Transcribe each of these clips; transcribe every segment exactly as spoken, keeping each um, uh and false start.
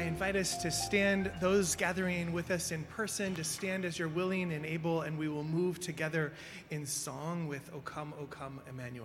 I invite us to stand, those gathering with us in person, to stand as you're willing and able, and we will move together in song with O Come, O Come, Emmanuel.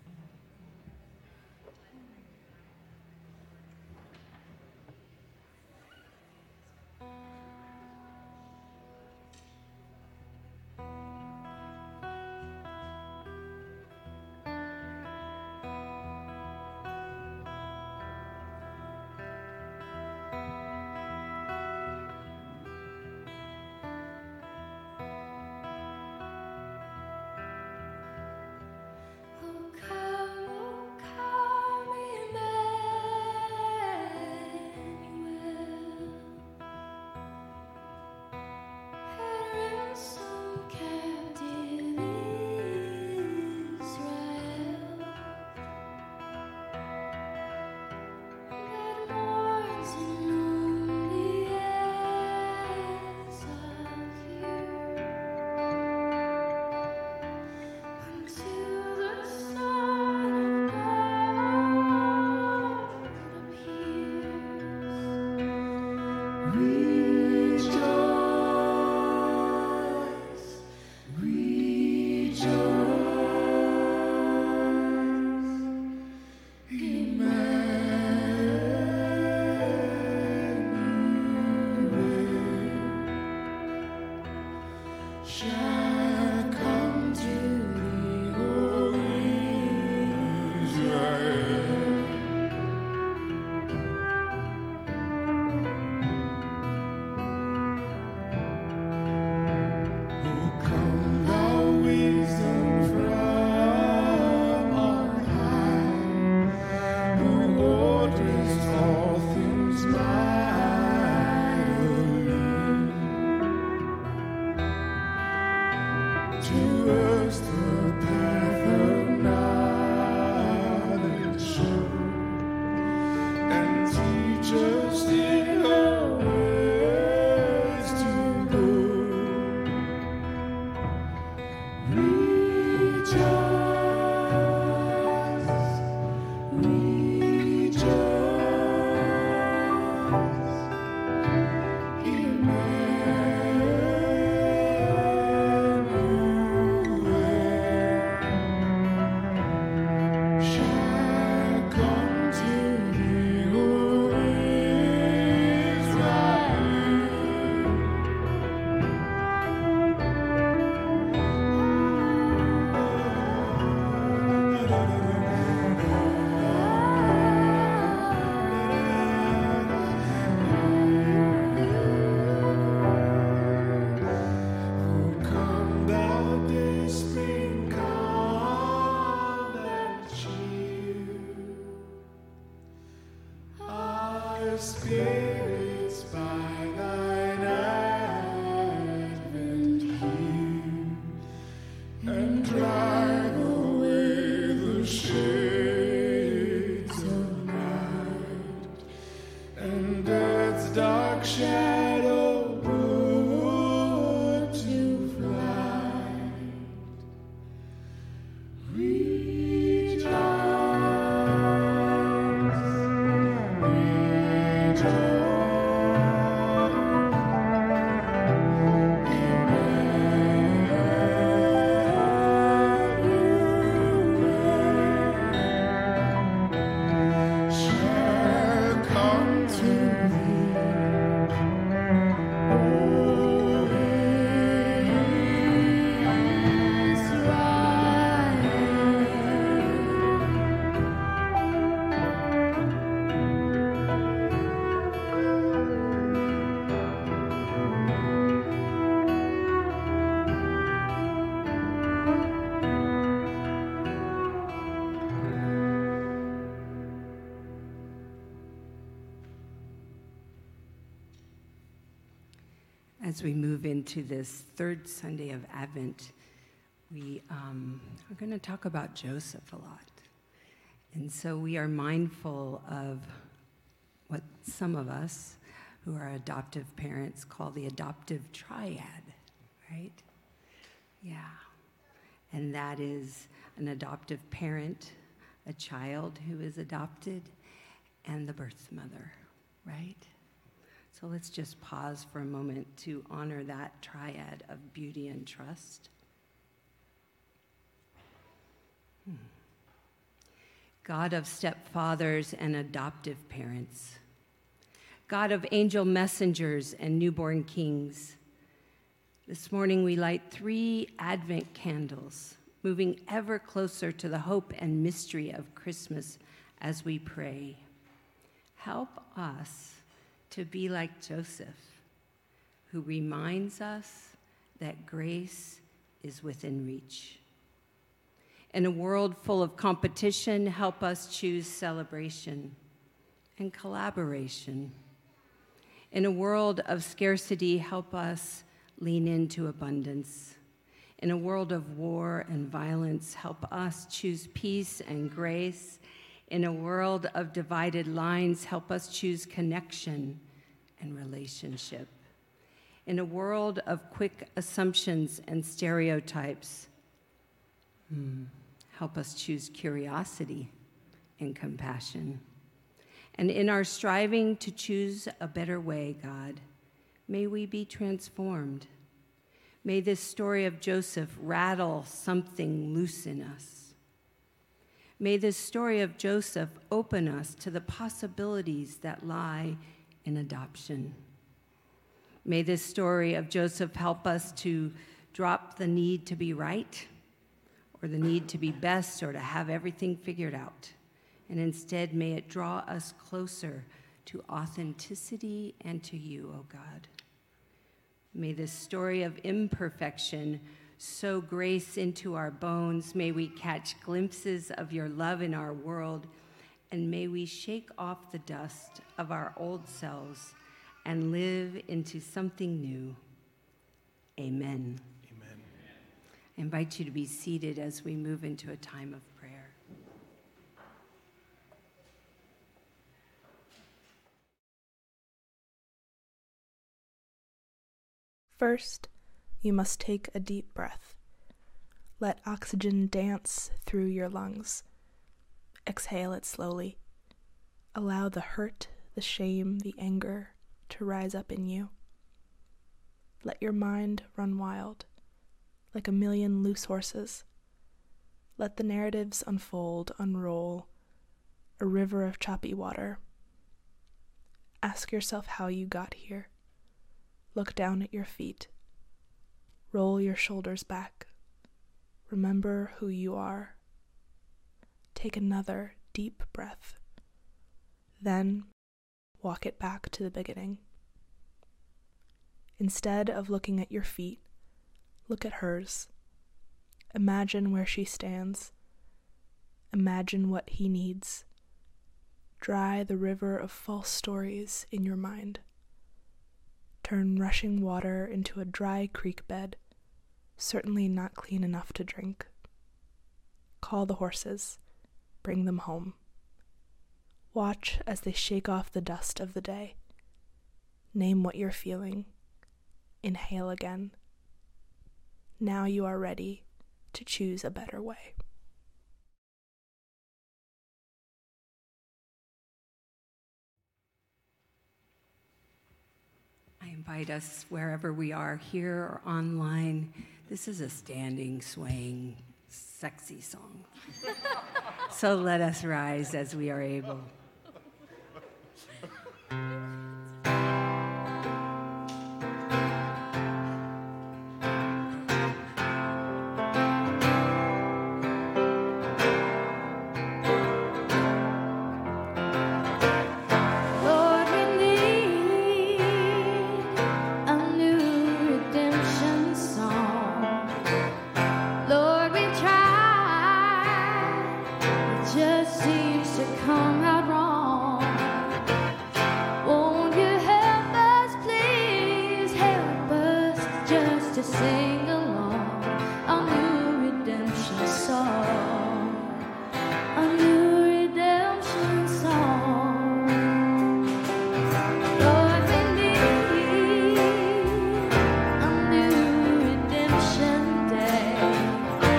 As we move into this third Sunday of Advent, we um, are going to talk about Joseph a lot. And so we are mindful of what some of us who are adoptive parents call the adoptive triad, right? Yeah. And that is an adoptive parent, a child who is adopted, and the birth mother, right? So let's just pause for a moment to honor that triad of beauty and trust. Hmm. God of stepfathers and adoptive parents, God of angel messengers and newborn kings, this morning we light three Advent candles, moving ever closer to the hope and mystery of Christmas as we pray. Help us to be like Joseph, who reminds us that grace is within reach. In a world full of competition, help us choose celebration and collaboration. In a world of scarcity, help us lean into abundance. In a world of war and violence, help us choose peace and grace. In a world of divided lines, help us choose connection and relationship. In a world of quick assumptions and stereotypes, hmm, help us choose curiosity and compassion. And in our striving to choose a better way, God, may we be transformed. May this story of Joseph rattle something loose in us. May this story of Joseph open us to the possibilities that lie in adoption. May this story of Joseph help us to drop the need to be right or the need to be best or to have everything figured out. And instead, may it draw us closer to authenticity and to you, O God. May this story of imperfection sow grace into our bones. May we catch glimpses of your love in our world, and may we shake off the dust of our old selves and live into something new. Amen. Amen. I invite you to be seated as we move into a time of prayer. First, you must take a deep breath. Let oxygen dance through your lungs. Exhale it slowly. Allow the hurt, the shame, the anger to rise up in you. Let your mind run wild, like a million loose horses. Let the narratives unfold, unroll, a river of choppy water. Ask yourself how you got here. Look down at your feet. Roll your shoulders back. Remember who you are. Take another deep breath. Then walk it back to the beginning. Instead of looking at your feet, look at hers. Imagine where she stands. Imagine what he needs. Dry the river of false stories in your mind. Turn rushing water into a dry creek bed, certainly not clean enough to drink. Call the horses. Bring them home. Watch as they shake off the dust of the day. Name what you're feeling. Inhale again. Now you are ready to choose a better way. I invite us, wherever we are, here or online, this is a standing, swaying, sexy song. So let us rise as we are able.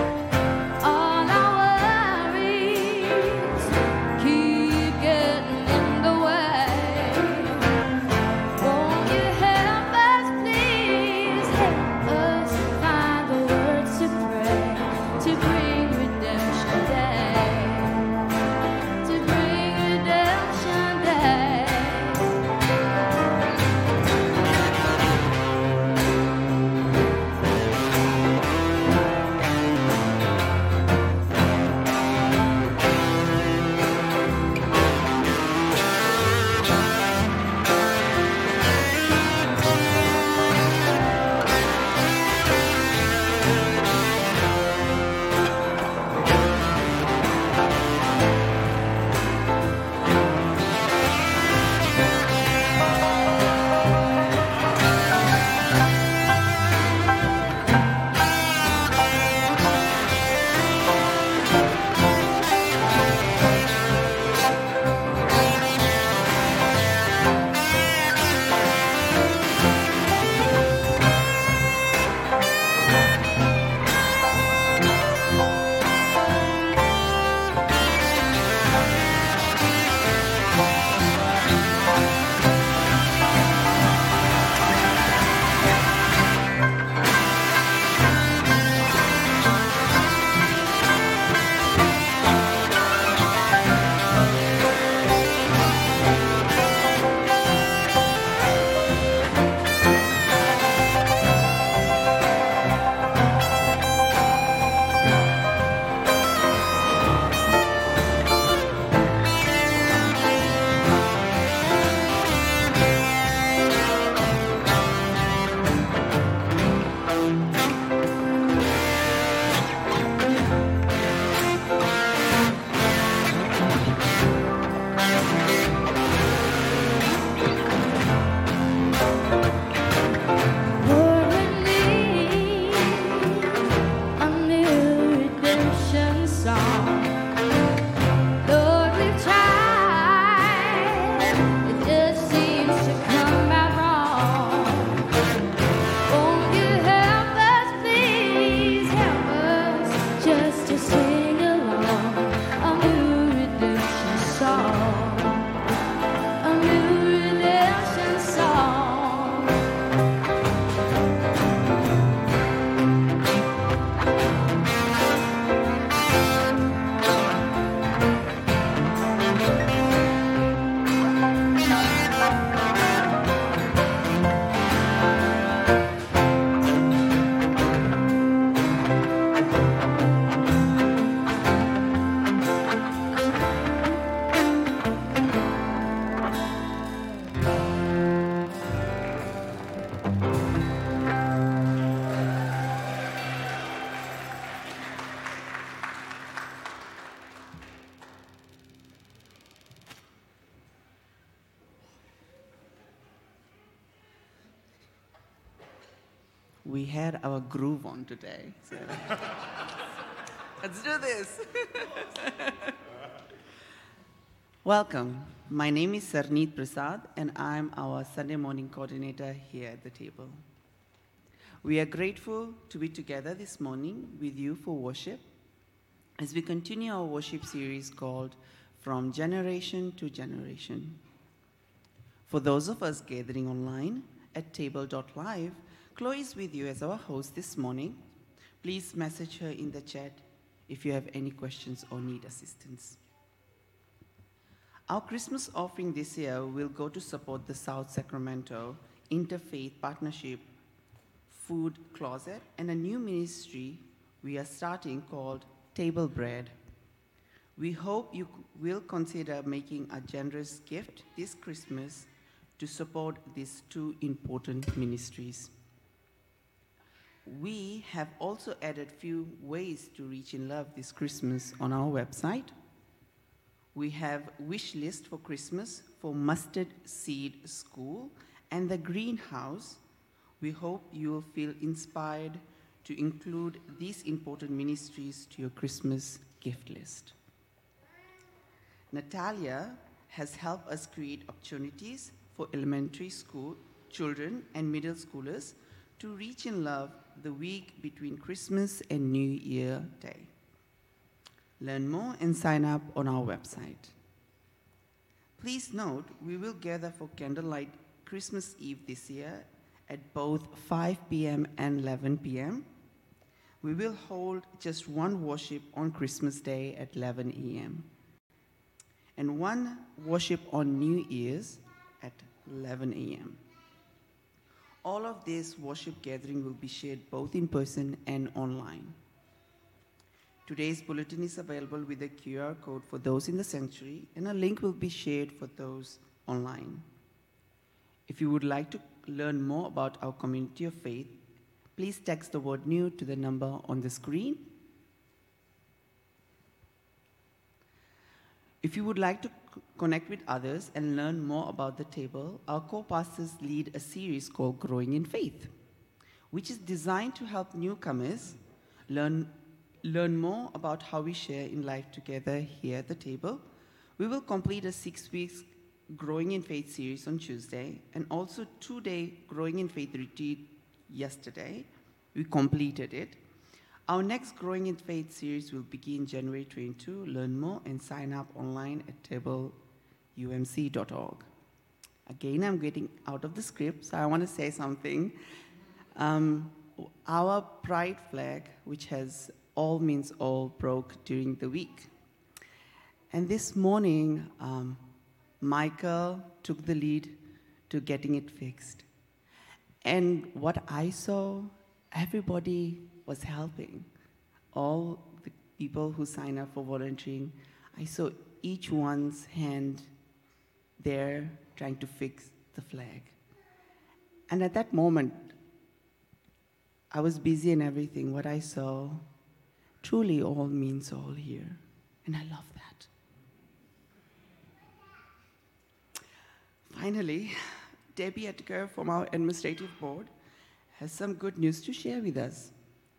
All our worries keep getting we had our groove on today. So. Let's do this. Welcome. My name is Sarneet Prasad, and I'm our Sunday morning coordinator here at the table. We are grateful to be together this morning with you for worship as we continue our worship series called From Generation to Generation. For those of us gathering online at table dot live, Chloe is with you as our host this morning. Please message her in the chat if you have any questions or need assistance. Our Christmas offering this year will go to support the South Sacramento Interfaith Partnership Food Closet and a new ministry we are starting called Table Bread. We hope you will consider making a generous gift this Christmas to support these two important ministries. We have also added few ways to reach in love this Christmas on our website. We have wish list for Christmas for Mustard Seed School and the Greenhouse. We hope you will feel inspired to include these important ministries to your Christmas gift list. Natalia has helped us create opportunities for elementary school children and middle schoolers to reach in love the week between Christmas and New Year Day. Learn more and sign up on our website. Please note, we will gather for candlelight Christmas Eve this year at both five p.m. and eleven p.m. We will hold just one worship on Christmas Day at eleven a.m. and one worship on New Year's at eleven a.m. All of this worship gathering will be shared both in person and online. Today's bulletin is available with a Q R code for those in the sanctuary, and a link will be shared for those online. If you would like to learn more about our community of faith, please text the word new to the number on the screen. If you would like to c- connect with others and learn more about the table, our co-pastors lead a series called Growing in Faith, which is designed to help newcomers learn Learn more about how we share in life together here at the table. We will complete a six weeks Growing in Faith series on Tuesday and also two-day Growing in Faith retreat yesterday. We completed it. Our next Growing in Faith series will begin January twenty-second. Learn more and sign up online at table u m c dot org. Again, I'm getting out of the script, so I want to say something. Um, our pride flag, which has all means all, broke during the week. And this morning, um, Michael took the lead to getting it fixed. And what I saw, everybody was helping. All the people who signed up for volunteering, I saw each one's hand there trying to fix the flag. And at that moment, I was busy and everything. What I saw, truly all means all here. And I love that. Finally, Debbie Edgar from our administrative board has some good news to share with us.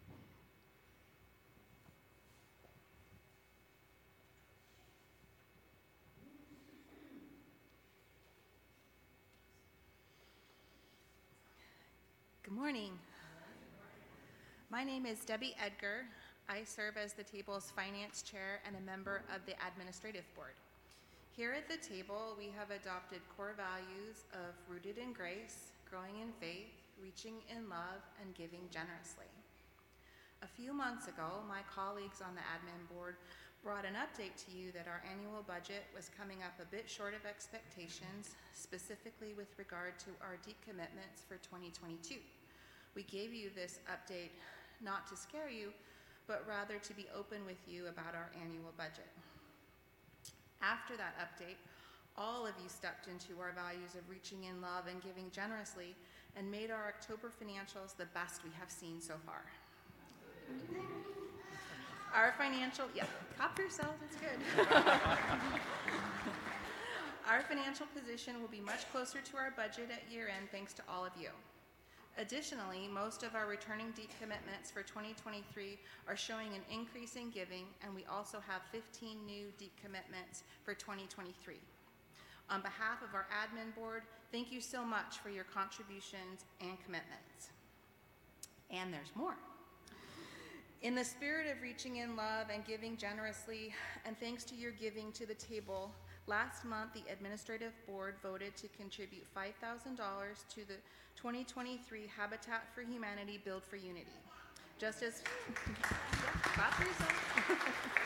Good morning. My name is Debbie Edgar. I serve as the table's finance chair and a member of the administrative board. Here at the table, we have adopted core values of rooted in grace, growing in faith, reaching in love, and giving generously. A few months ago, my colleagues on the admin board brought an update to you that our annual budget was coming up a bit short of expectations, specifically with regard to our decommitments for twenty twenty-two. We gave you this update not to scare you, but rather to be open with you about our annual budget. After that update, all of you stepped into our values of reaching in love and giving generously and made our October financials the best we have seen so far. Our financial, yeah, cop yourself, it's good. Our financial position will be much closer to our budget at year end thanks to all of you. Additionally, most of our returning deep commitments for twenty twenty-three are showing an increase in giving, and we also have fifteen new deep commitments for twenty twenty-three. On behalf of our admin board, thank you so much for your contributions and commitments. And there's more. In the spirit of reaching in love and giving generously, and thanks to your giving to the table, last month the administrative board voted to contribute five thousand dollars to the twenty twenty-three Habitat for Humanity Build for Unity. Just as, clap for yourself.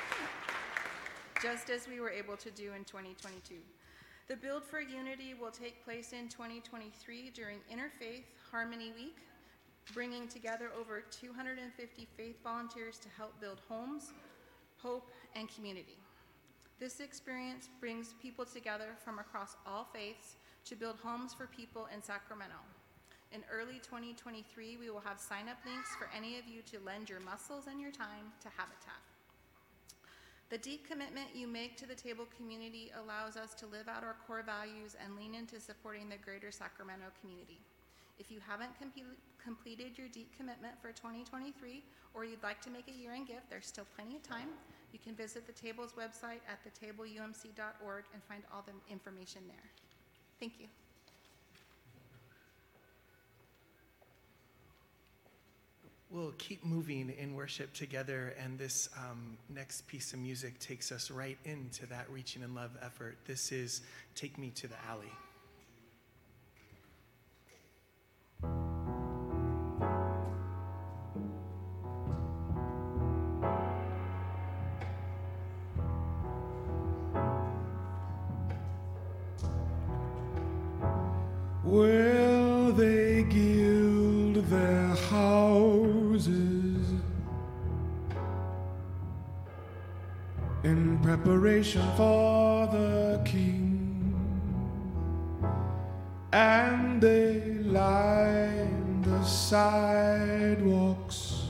Just as we were able to do in twenty twenty-two. The Build for Unity will take place in twenty twenty-three during Interfaith Harmony Week, bringing together over two hundred fifty faith volunteers to help build homes, hope, and community. This experience brings people together from across all faiths to build homes for people in Sacramento. In early twenty twenty-three, we will have sign-up links for any of you to lend your muscles and your time to Habitat. The deep commitment you make to the table community allows us to live out our core values and lean into supporting the greater Sacramento community. If you haven't com- completed your deep commitment for twenty twenty-three, or you'd like to make a year-end gift, there's still plenty of time. You can visit the table's website at the table U M C dot org and find all the information there. Thank you. We'll keep moving in worship together, and this um, next piece of music takes us right into that reaching in love effort. This is Take Me to the Alley. Well, they gild their houses in preparation for the king, and they line the sidewalks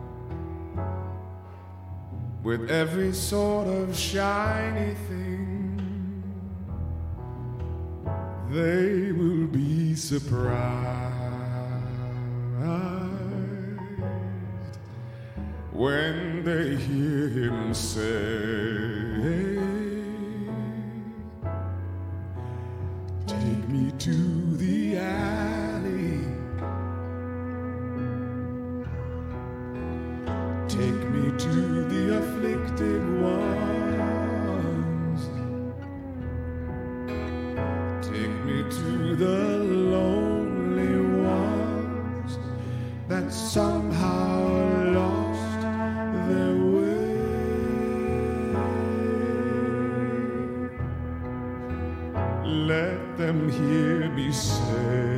with every sort of shiny thing. They will be surprised when they hear him say, take me to the alley, take me to the afflicted ones, to the lonely ones that somehow lost their way. Let them hear me say,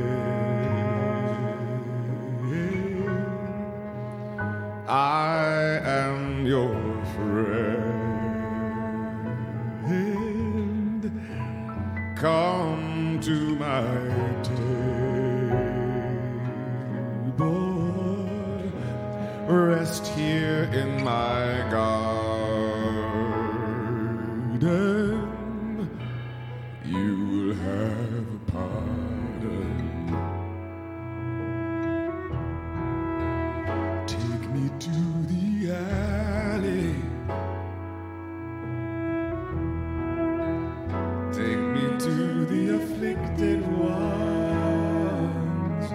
I am your friend. Come to my table, rest here in my garden, you will have a pardon. Take me to the alley, take me to the afflicted ones,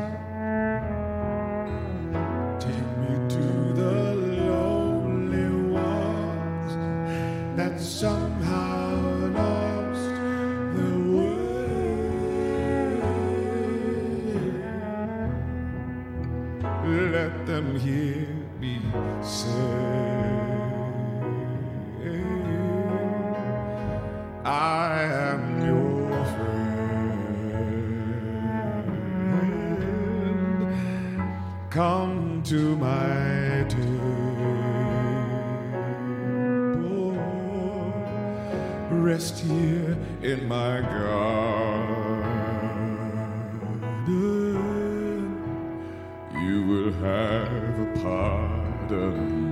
take me to the lonely ones that somehow lost their way. Let them hear me say, I am your friend. Come to my table, rest here in my garden, you will have a pardon.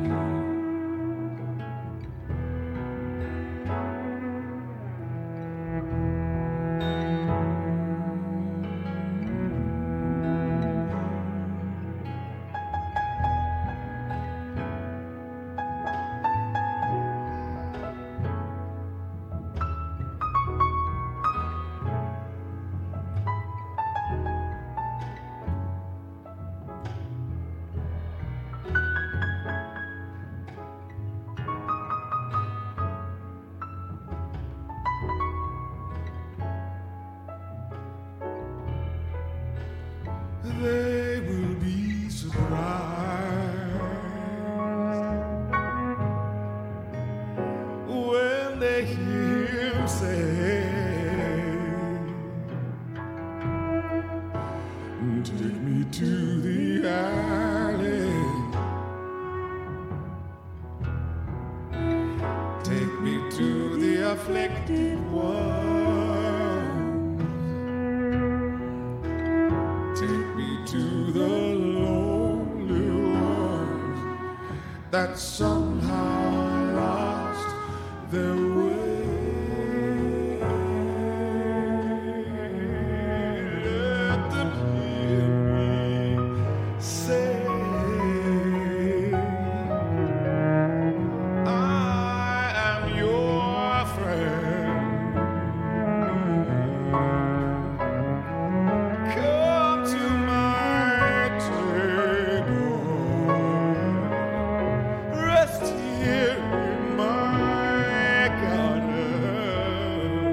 neglected one. Take me to the lonely ones that somehow lost their way. Let them hear me say, I am your friend. Come to my table. Rest here in my garden.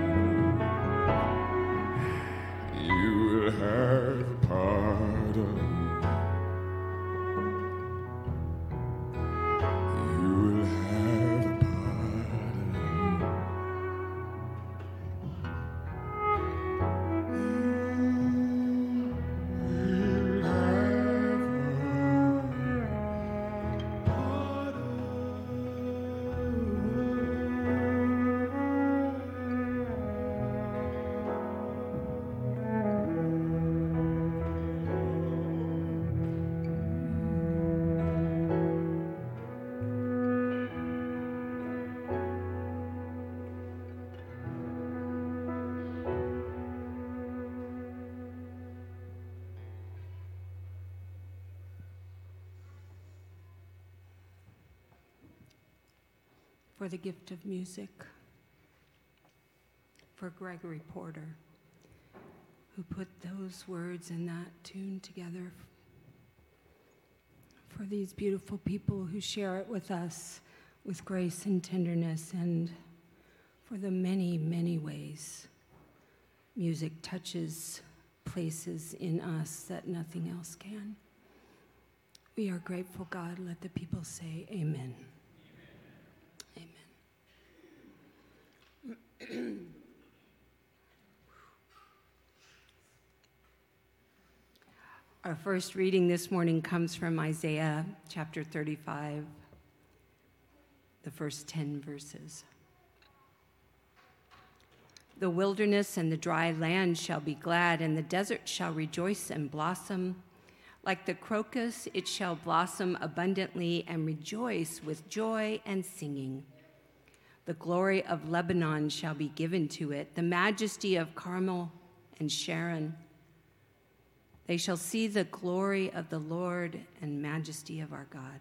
You will have pardon. You will have pardon. You will have For the gift of music, for Gregory Porter, who put those words and that tune together, for these beautiful people who share it with us with grace and tenderness, and for the many, many ways music touches places in us that nothing else can. We are grateful, God. Let the people say amen. Amen. Our first reading this morning comes from Isaiah chapter thirty-five, the first ten verses. The wilderness and the dry land shall be glad, and the desert shall rejoice and blossom. Like the crocus, it shall blossom abundantly and rejoice with joy and singing. The glory of Lebanon shall be given to it, the majesty of Carmel and Sharon. They shall see the glory of the Lord and majesty of our God.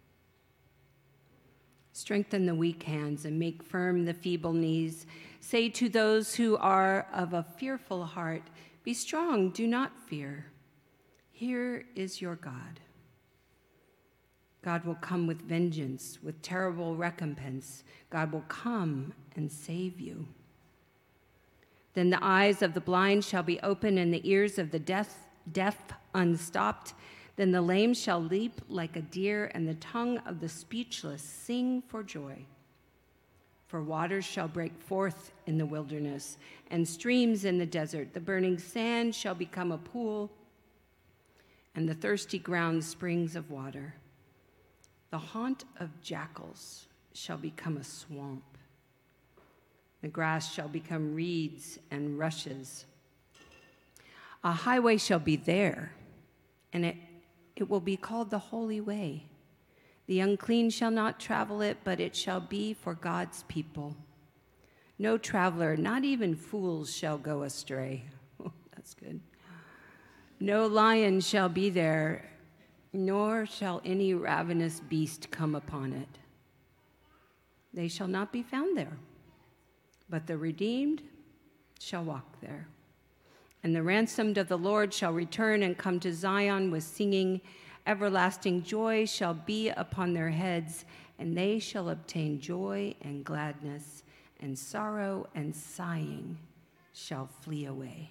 Strengthen the weak hands and make firm the feeble knees. Say to those who are of a fearful heart, be strong, do not fear. Here is your God. God will come with vengeance, with terrible recompense. God will come and save you. Then the eyes of the blind shall be open, and the ears of the deaf, deaf unstopped. Then the lame shall leap like a deer, and the tongue of the speechless sing for joy. For waters shall break forth in the wilderness, and streams in the desert. The burning sand shall become a pool, and the thirsty ground springs of water. The haunt of jackals shall become a swamp. The grass shall become reeds and rushes. A highway shall be there, and it, it will be called the Holy Way. The unclean shall not travel it, but it shall be for God's people. No traveler, not even fools, shall go astray. Oh, that's good. No lion shall be there, nor shall any ravenous beast come upon it. They shall not be found there, but the redeemed shall walk there. And the ransomed of the Lord shall return and come to Zion with singing. Everlasting joy shall be upon their heads, and they shall obtain joy and gladness, and sorrow and sighing shall flee away.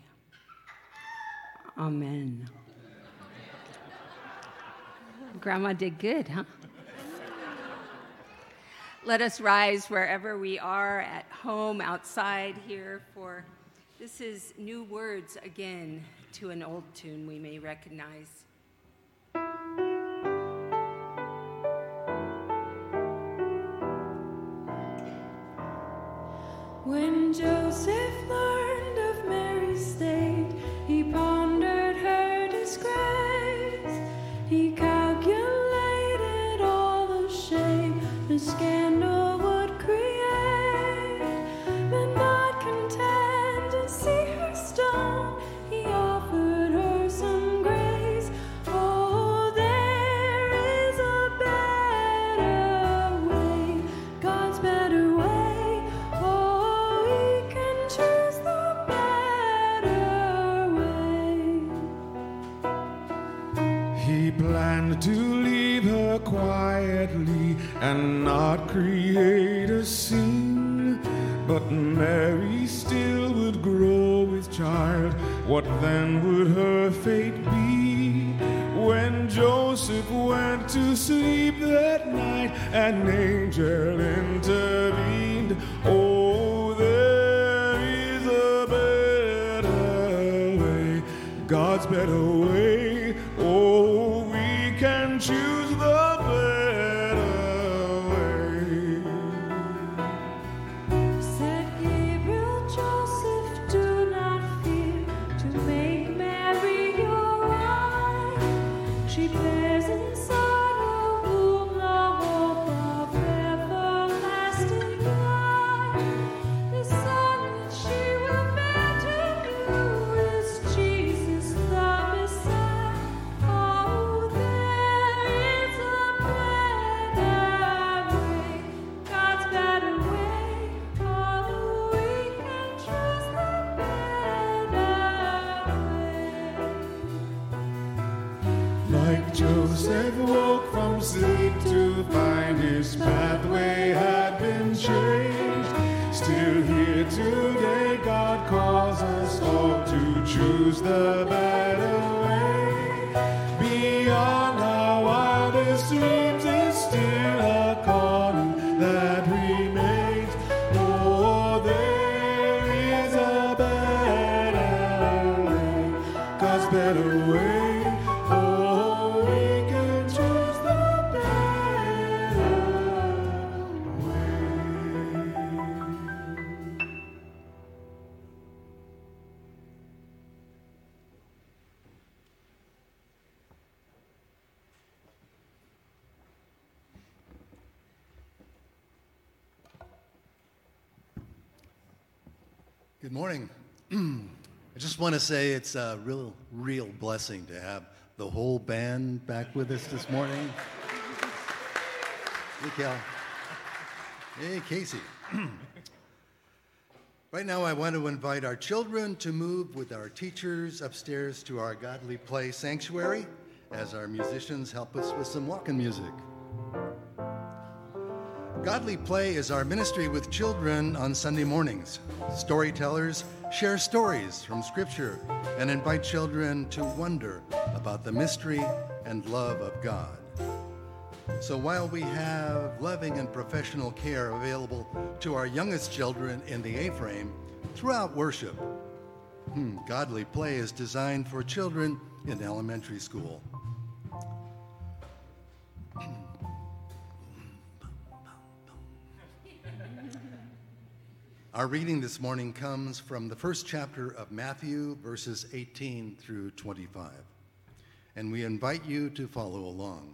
Amen. Grandma did good, huh? Let us rise wherever we are, at home, outside, here, for this is new words again to an old tune we may recognize. When Joseph learned of Mary's state, he pondered her disgrace. He calculated all the shame the scandal would create. But not content to see her stoned, he offered her some grace. Oh, there is a better way, God's better way. Oh, we can choose the better way. He planned to leave her quietly and not create a scene. But Mary still would grow with child. What then would her fate be? When Joseph went to sleep that night, an angel intervened. Oh, there is a better way, God's better way. Oh, we can choose the better way. Said Gabriel, Joseph, do not fear to make Mary your wife. She bears inside her womb the hope of everlasting life. The son that she will bear to you is Jesus the Messiah. Oh, there is a better way, God's better way. Oh, we can choose the better way. Like Joseph woke from sleep to find his pathway had been changed. Still here today, God calls us all to choose the better way. Beyond our wildest dreams is still a calling that remains. Oh, there is a better way, God's better way. Oh, we can choose the better way. Good morning. I just want to say it's a real, real blessing to have the whole band back with us this morning. Hey, Cal. Hey, Casey. Right now, I want to invite our children to move with our teachers upstairs to our Godly Play sanctuary as our musicians help us with some walking music. Godly Play is our ministry with children on Sunday mornings. Storytellers share stories from Scripture and invite children to wonder about the mystery and love of God. So while we have loving and professional care available to our youngest children in the A-frame throughout worship, hmm, Godly Play is designed for children in elementary school. Our reading this morning comes from the first chapter of Matthew, verses eighteen through twenty-five, and we invite you to follow along.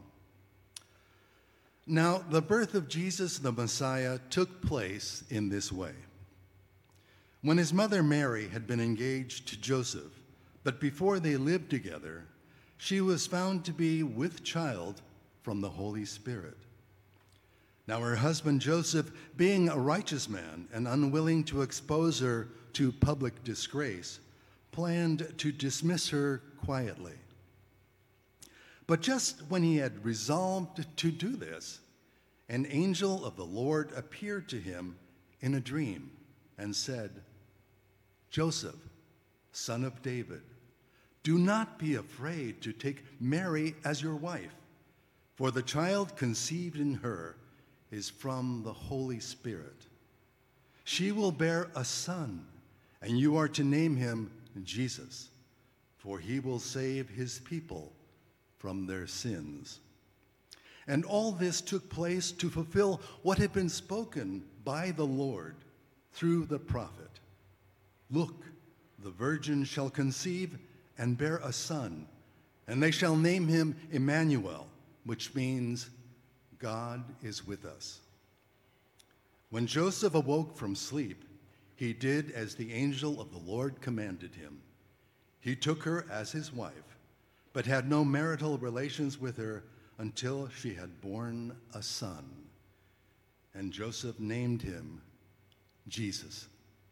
Now, the birth of Jesus the Messiah took place in this way. When his mother Mary had been engaged to Joseph, but before they lived together, she was found to be with child from the Holy Spirit. Now her husband Joseph, being a righteous man and unwilling to expose her to public disgrace, planned to dismiss her quietly. But just when he had resolved to do this, an angel of the Lord appeared to him in a dream and said, "Joseph, son of David, do not be afraid to take Mary as your wife, for the child conceived in her is from the Holy Spirit. She will bear a son, and you are to name him Jesus, for he will save his people from their sins." And all this took place to fulfill what had been spoken by the Lord through the prophet, "Look, the virgin shall conceive and bear a son, and they shall name him Emmanuel," which means God is with us. When Joseph awoke from sleep, he did as the angel of the Lord commanded him. He took her as his wife, but had no marital relations with her until she had borne a son. And Joseph named him Jesus.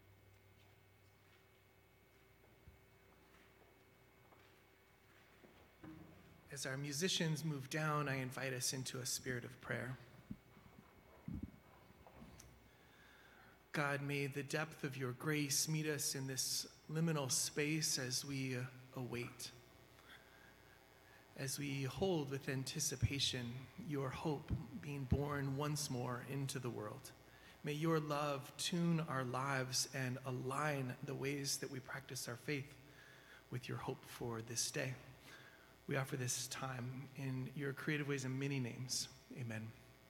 As our musicians move down, I invite us into a spirit of prayer. God, may the depth of your grace meet us in this liminal space as we uh, await, as we hold with anticipation your hope being born once more into the world. May your love tune our lives and align the ways that we practice our faith with your hope for this day. We offer this time in your creative ways and many names. Amen.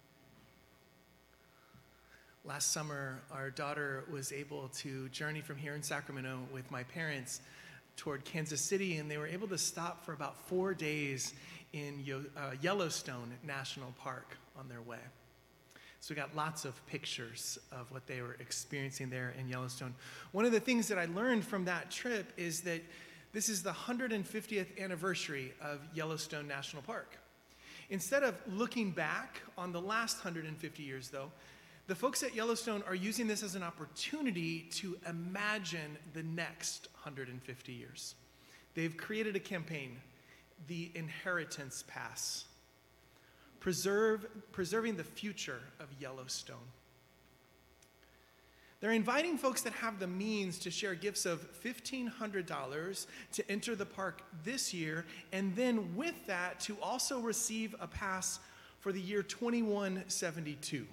Last summer, our daughter was able to journey from here in Sacramento with my parents toward Kansas City, and they were able to stop for about four days in Yo- uh, Yellowstone National Park on their way. So we got lots of pictures of what they were experiencing there in Yellowstone. One of the things that I learned from that trip is that this is the one hundred fiftieth anniversary of Yellowstone National Park. Instead of looking back on the last one hundred fifty years, though, the folks at Yellowstone are using this as an opportunity to imagine the next one hundred fifty years. They've created a campaign, the Inheritance Pass, preserve, preserving the future of Yellowstone. They're inviting folks that have the means to share gifts of fifteen hundred dollars to enter the park this year, and then with that to also receive a pass for the year twenty-one seventy-two.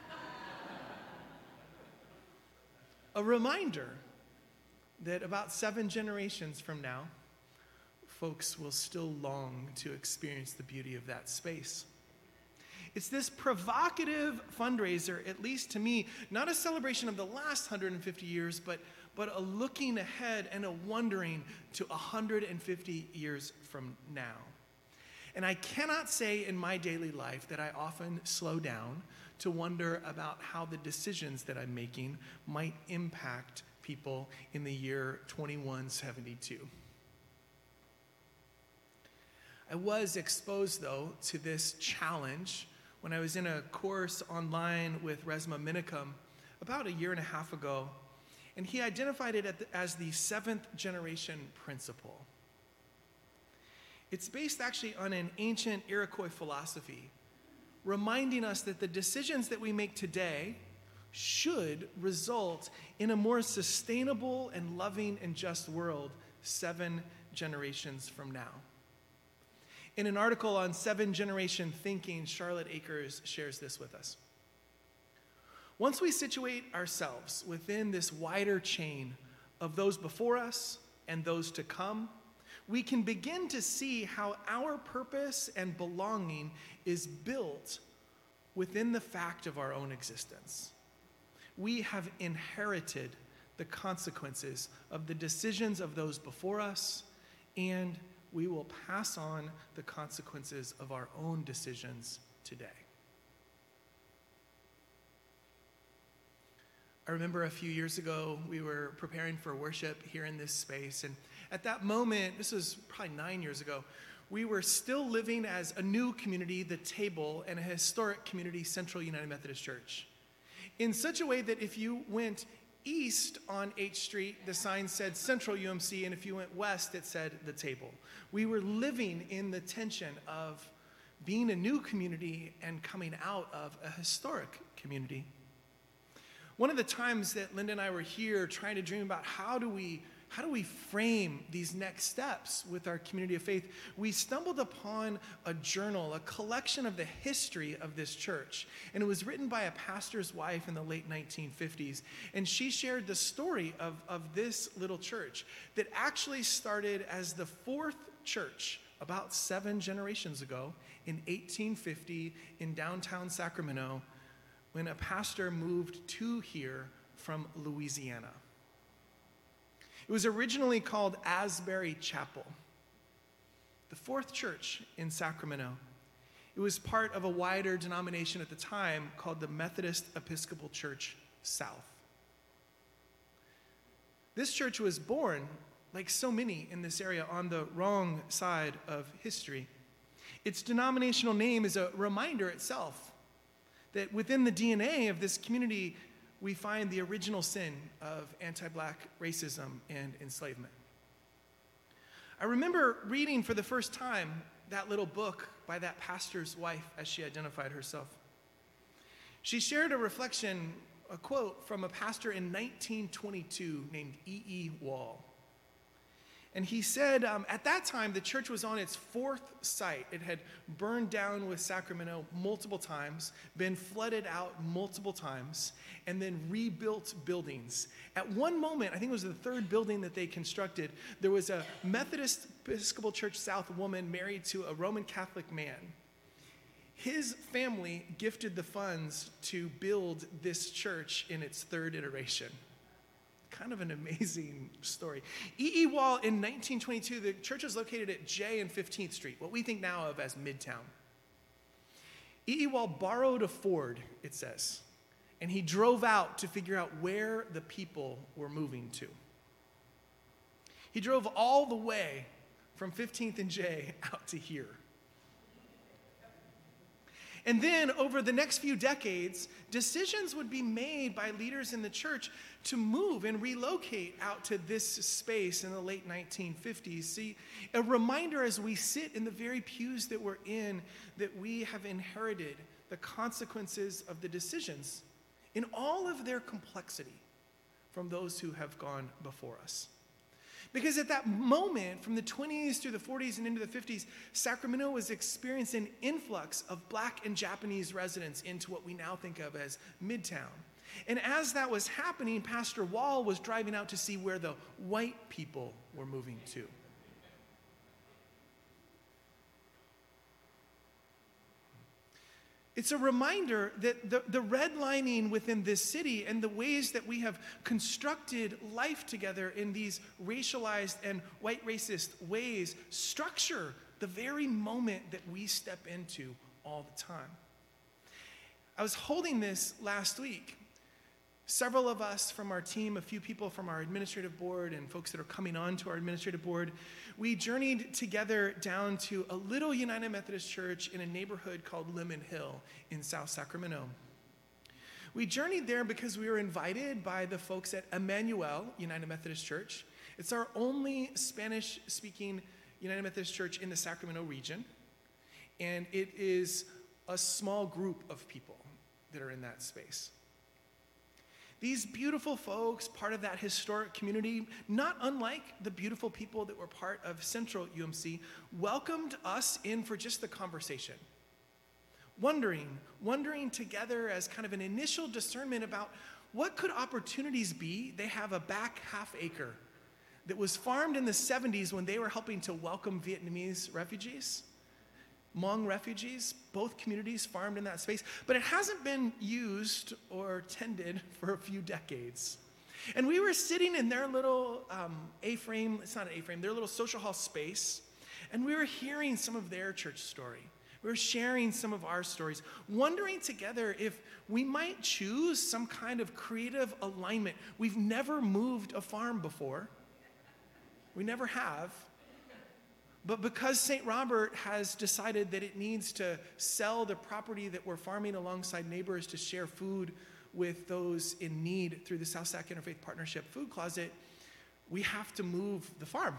A reminder that about seven generations from now, folks will still long to experience the beauty of that space. It's this provocative fundraiser, at least to me, not a celebration of the last one hundred fifty years, but, but a looking ahead and a wondering to one hundred fifty years from now. And I cannot say in my daily life that I often slow down to wonder about how the decisions that I'm making might impact people in the year twenty-one seventy-two. I was exposed, though, to this challenge when I was in a course online with Resma Minicum about a year and a half ago, and he identified it as the seventh generation principle. It's based actually on an ancient Iroquois philosophy, reminding us that the decisions that we make today should result in a more sustainable and loving and just world seven generations from now. In an article on seven-generation thinking, Charlotte Akers shares this with us. Once we situate ourselves within this wider chain of those before us and those to come, we can begin to see how our purpose and belonging is built within the fact of our own existence. We have inherited the consequences of the decisions of those before us, and we will pass on the consequences of our own decisions today. I remember a few years ago, we were preparing for worship here in this space, and at that moment, this was probably nine years ago, we were still living as a new community, the Table, and a historic community, Central United Methodist Church, in such a way that if you went east on H Street, the sign said Central U M C, and if you went west, it said the Table. We were living in the tension of being a new community and coming out of a historic community. One of the times that Linda and I were here trying to dream about how do we How do we frame these next steps with our community of faith, we stumbled upon a journal, a collection of the history of this church. And it was written by a pastor's wife in the late nineteen fifties. And she shared the story of, of this little church that actually started as the fourth church about seven generations ago in eighteen fifty in downtown Sacramento, when a pastor moved to here from Louisiana. It was originally called Asbury Chapel, the fourth church in Sacramento. It was part of a wider denomination at the time called the Methodist Episcopal Church South. This church was born, like so many in this area, on the wrong side of history. Its denominational name is a reminder itself that within the D N A of this community, we find the original sin of anti-black racism and enslavement. I remember reading for the first time that little book by that pastor's wife as she identified herself. She shared a reflection, a quote from a pastor in nineteen twenty-two named E E. Wall. And he said, um, at that time, the church was on its fourth site. It had burned down with Sacramento multiple times, been flooded out multiple times, and then rebuilt buildings. At one moment, I think it was the third building that they constructed, there was a Methodist Episcopal Church South woman married to a Roman Catholic man. His family gifted the funds to build this church in its third iteration. Kind of an amazing story. E E. Wall, in nineteen twenty-two, the church was located at J and fifteenth Street, what we think now of as Midtown. E E. Wall borrowed a Ford, it says, and he drove out to figure out where the people were moving to. He drove all the way from fifteenth and J out to here. And then over the next few decades, decisions would be made by leaders in the church to move and relocate out to this space in the late nineteen fifties. See, a reminder as we sit in the very pews that we're in that we have inherited the consequences of the decisions in all of their complexity from those who have gone before us. Because at that moment, from the twenties through the forties and into the fifties, Sacramento was experiencing an influx of black and Japanese residents into what we now think of as Midtown. And as that was happening, Pastor Wall was driving out to see where the white people were moving to. It's a reminder that the, the redlining within this city and the ways that we have constructed life together in these racialized and white racist ways structure the very moment that we step into all the time. I was holding this last week. Several of us from our team, a few people from our administrative board and folks that are coming on to our administrative board, we journeyed together down to a little United Methodist church in a neighborhood called Lemon Hill in South Sacramento. We journeyed there because we were invited by the folks at Emmanuel United Methodist Church. It's our only Spanish-speaking United Methodist church in the Sacramento region, and it is a small group of people that are in that space. These beautiful folks, part of that historic community, not unlike the beautiful people that were part of Central U M C, welcomed us in for just the conversation. Wondering, wondering together as kind of an initial discernment about what could opportunities be. They have a back half acre that was farmed in the seventies when they were helping to welcome Vietnamese refugees. Hmong refugees, both communities farmed in that space, but it hasn't been used or tended for a few decades. And we were sitting in their little um, A-frame, it's not an A-frame, their little social hall space, and we were hearing some of their church story. We were sharing some of our stories, wondering together if we might choose some kind of creative alignment. We've never moved a farm before. We never have. But because Saint Robert has decided that it needs to sell the property that we're farming alongside neighbors to share food with those in need through the South Sac Interfaith Partnership Food Closet, we have to move the farm.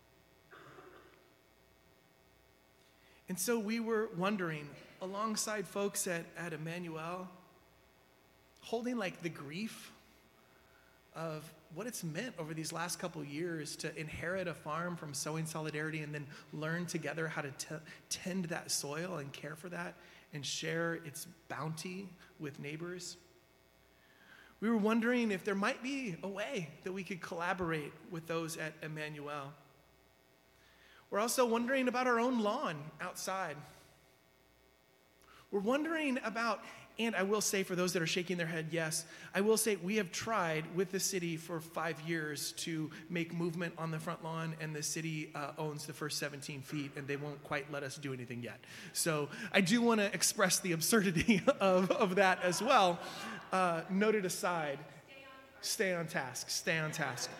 And so we were wondering, alongside folks at, at Emmanuel, holding like the grief of what it's meant over these last couple years to inherit a farm from Sowing Solidarity and then learn together how to t- tend that soil and care for that and share its bounty with neighbors. We were wondering if there might be a way that we could collaborate with those at Emmanuel. We're also wondering about our own lawn outside. We're wondering about And I will say, for those that are shaking their head, yes, I will say we have tried with the city for five years to make movement on the front lawn, and the city uh, owns the first seventeen feet, and they won't quite let us do anything yet. So I do want to express the absurdity of, of that as well. Uh, noted aside, stay on task, stay on task.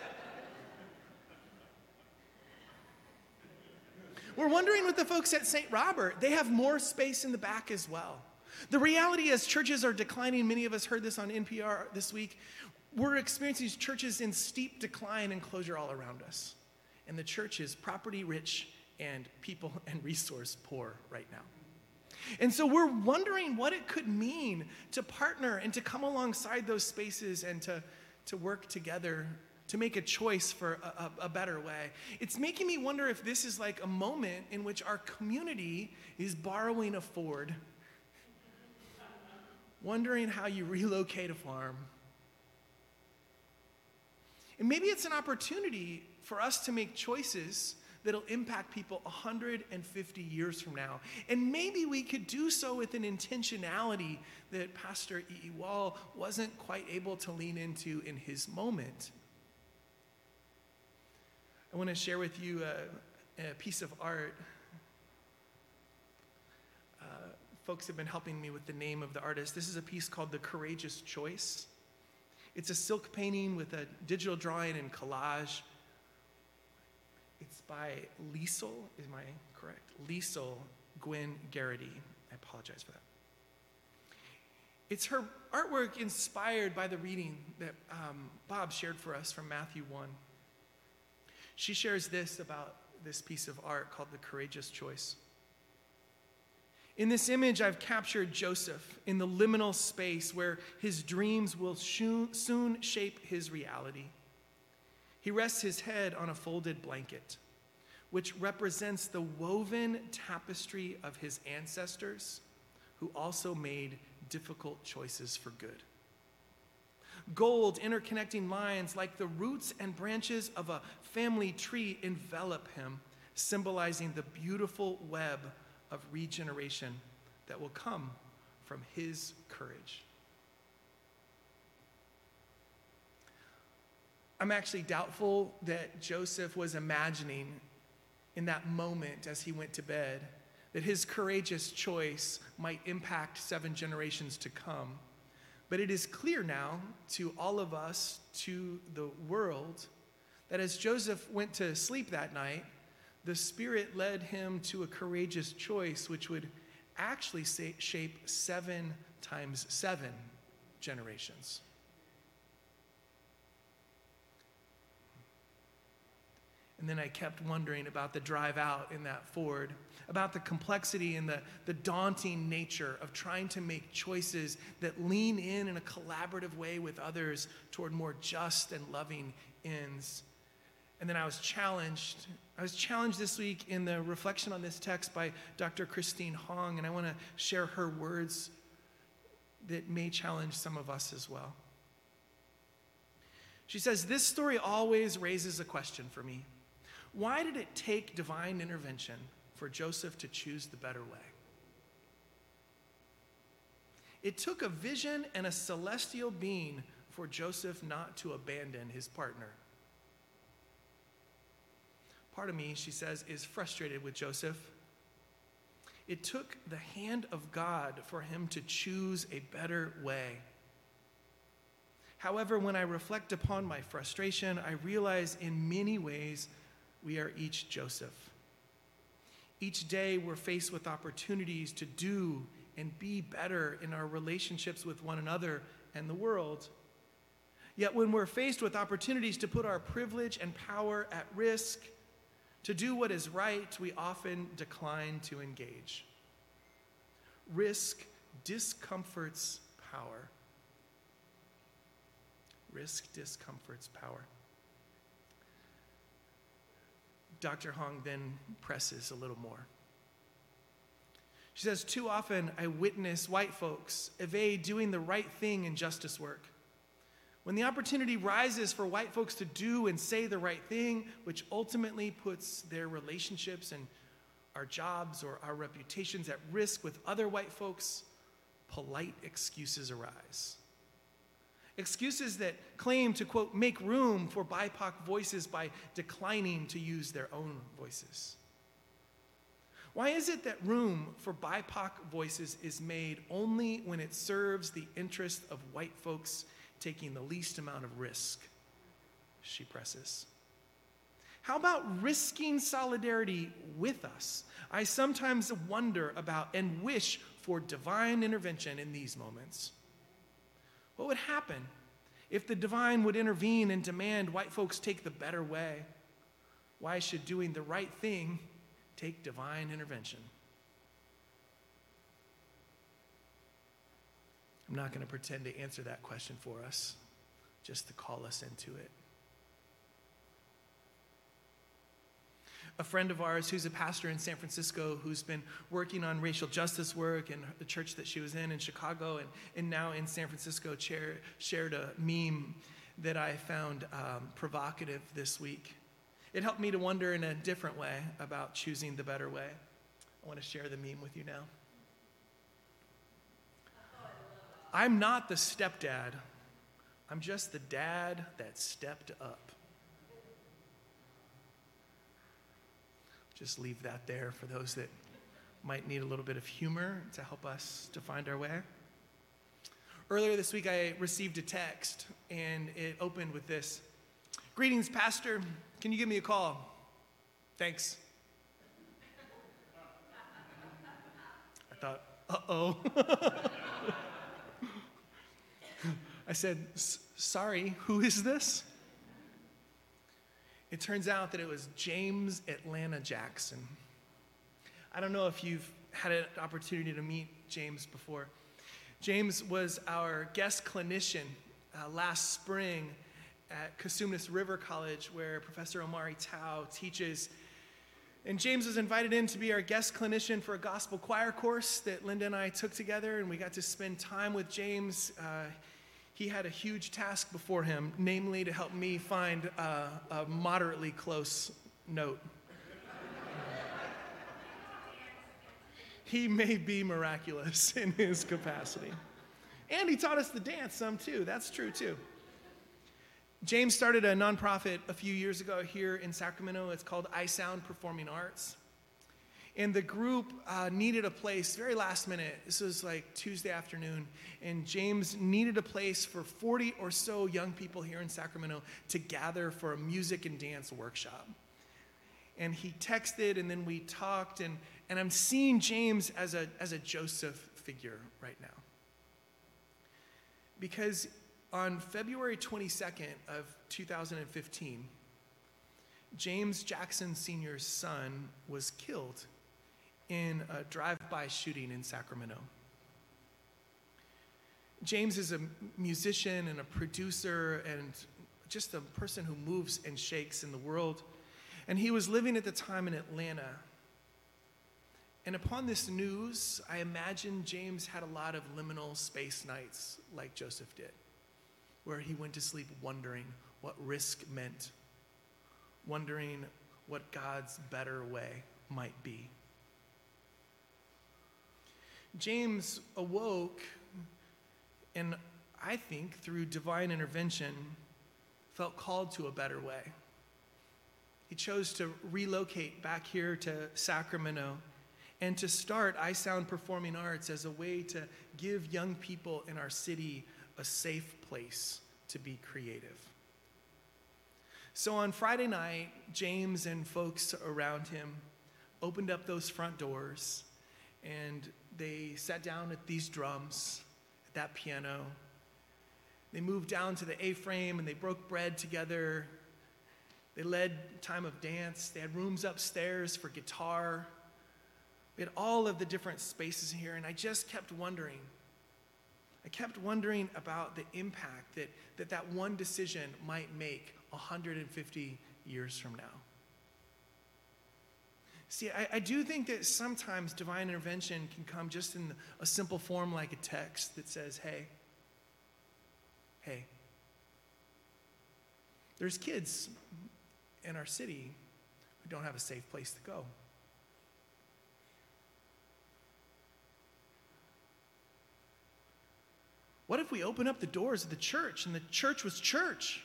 We're wondering with the folks at Saint Robert, they have more space in the back as well. The reality is churches are declining. Many of us heard this on N P R this week. We're experiencing these churches in steep decline and closure all around us. And the church is property rich and people and resource poor right now. And so we're wondering what it could mean to partner and to come alongside those spaces and to, to work together to make a choice for a, a, a better way. It's making me wonder if this is like a moment in which our community is borrowing a Ford, wondering how you relocate a farm. And maybe it's an opportunity for us to make choices that'll impact people one hundred fifty years from now. And maybe we could do so with an intentionality that Pastor E E. Wall wasn't quite able to lean into in his moment. I want to share with you a, a piece of art. Uh, folks have been helping me with the name of the artist. This is a piece called The Courageous Choice. It's a silk painting with a digital drawing and collage. It's by Liesl, is my correct? Liesl Gwyn Garrity. I apologize for that. It's her artwork inspired by the reading that um, Bob shared for us from Matthew one. She shares this about this piece of art called The Courageous Choice. In this image, I've captured Joseph in the liminal space where his dreams will soon shape his reality. He rests his head on a folded blanket, which represents the woven tapestry of his ancestors who also made difficult choices for good. Gold interconnecting lines like the roots and branches of a family tree envelop him, symbolizing the beautiful web of regeneration that will come from his courage. I'm actually doubtful that Joseph was imagining in that moment as he went to bed that his courageous choice might impact seven generations to come. But it is clear now to all of us, to the world, that as Joseph went to sleep that night, the Spirit led him to a courageous choice which would actually say, shape seven times seven generations. And then I kept wondering about the drive out in that Ford, about the complexity and the, the daunting nature of trying to make choices that lean in in a collaborative way with others toward more just and loving ends. And then I was challenged. I was challenged this week in the reflection on this text by Doctor Christine Hong, and I want to share her words that may challenge some of us as well. She says, "This story always raises a question for me. Why did it take divine intervention for Joseph to choose the better way? It took a vision and a celestial being for Joseph not to abandon his partner. Part of me," she says, "is frustrated with Joseph. It took the hand of God for him to choose a better way. However, when I reflect upon my frustration, I realize in many ways we are each Joseph. Each day we're faced with opportunities to do and be better in our relationships with one another and the world. Yet when we're faced with opportunities to put our privilege and power at risk, to do what is right, we often decline to engage. Risk discomforts power. Risk discomforts power." Doctor Hong then presses a little more. She says, "Too often I witness white folks evade doing the right thing in justice work. When the opportunity rises for white folks to do and say the right thing, which ultimately puts their relationships and our jobs or our reputations at risk with other white folks, polite excuses arise. Excuses that claim to, quote, make room for B I P O C voices by declining to use their own voices. Why is it that room for B I P O C voices is made only when it serves the interest of white folks taking the least amount of risk? She presses. How about risking solidarity with us? I sometimes wonder about and wish for divine intervention in these moments. What would happen if the divine would intervene and demand white folks take the better way? Why should doing the right thing take divine intervention? I'm not going to pretend to answer that question for us, just to call us into it. A friend of ours who's a pastor in San Francisco who's been working on racial justice work in the church that she was in in Chicago and, and now in San Francisco share, shared a meme that I found um, provocative this week. It helped me to wonder in a different way about choosing the better way. I want to share the meme with you now. I'm not the stepdad. I'm just the dad that stepped up. Just leave that there for those that might need a little bit of humor to help us to find our way. Earlier this week, I received a text, and it opened with this. Greetings, Pastor. Can you give me a call? Thanks. I thought, uh-oh. I said, sorry, who is this? It turns out that it was James Atlanta Jackson. I don't know if you've had an opportunity to meet James before. James was our guest clinician uh, last spring at Cosumnes River College, where Professor Omari Tao teaches. And James was invited in to be our guest clinician for a gospel choir course that Linda and I took together, and we got to spend time with James. Uh, He had a huge task before him, namely to help me find uh, a moderately close note. He may be miraculous in his capacity. And he taught us to dance some too. That's true too. James started a nonprofit a few years ago here in Sacramento. It's called iSound Performing Arts. And the group uh, needed a place very last minute. This was like Tuesday afternoon. And James needed a place for forty or so young people here in Sacramento to gather for a music and dance workshop. And he texted, and then we talked. And, and I'm seeing James as a, as a Joseph figure right now. Because on February twenty-second of two thousand fifteen, James Jackson Senior's son was killed in a drive-by shooting in Sacramento. James is a musician and a producer and just a person who moves and shakes in the world. And he was living at the time in Atlanta. And upon this news, I imagine James had a lot of liminal space nights like Joseph did, where he went to sleep wondering what risk meant, wondering what God's better way might be. James awoke, and I think through divine intervention, felt called to a better way. He chose to relocate back here to Sacramento and to start iSound Performing Arts as a way to give young people in our city a safe place to be creative. So on Friday night, James and folks around him opened up those front doors, and they sat down at these drums, at that piano. They moved down to the A-frame, and they broke bread together. They led time of dance. They had rooms upstairs for guitar. We had all of the different spaces here, and I just kept wondering. I kept wondering about the impact that that, that one decision might make one hundred fifty years from now. See, I, I do think that sometimes divine intervention can come just in a simple form like a text that says, hey, hey, there's kids in our city who don't have a safe place to go. What if we open up the doors of the church and the church was church?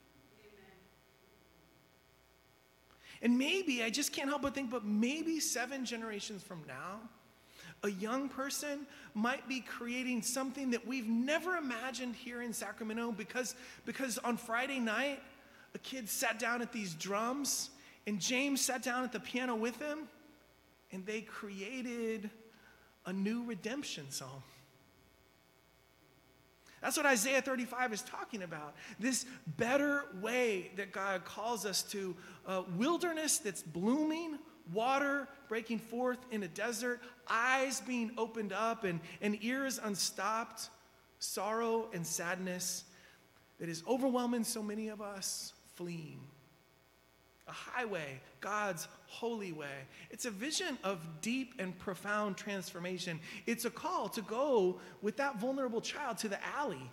And maybe, I just can't help but think, but maybe seven generations from now, a young person might be creating something that we've never imagined here in Sacramento because, because on Friday night, a kid sat down at these drums and James sat down at the piano with him and they created a new redemption song. That's what Isaiah thirty-five is talking about. This better way that God calls us to, a wilderness that's blooming, water breaking forth in a desert, eyes being opened up and, and ears unstopped, sorrow and sadness that is overwhelming so many of us, fleeing. A highway, God's holy way. It's a vision of deep and profound transformation. It's a call to go with that vulnerable child to the alley.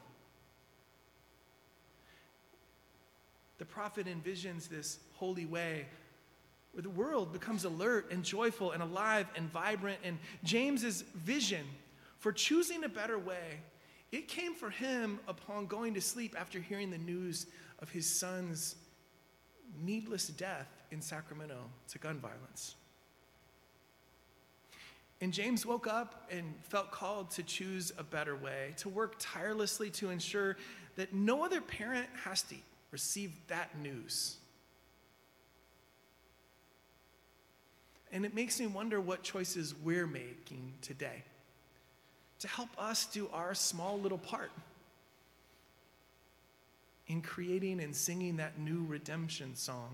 The prophet envisions this holy way where the world becomes alert and joyful and alive and vibrant. And James's vision for choosing a better way, it came for him upon going to sleep after hearing the news of his son's needless death in Sacramento to gun violence. And James woke up and felt called to choose a better way, to work tirelessly to ensure that no other parent has to receive that news. And it makes me wonder what choices we're making today to help us do our small little part in creating and singing that new redemption song.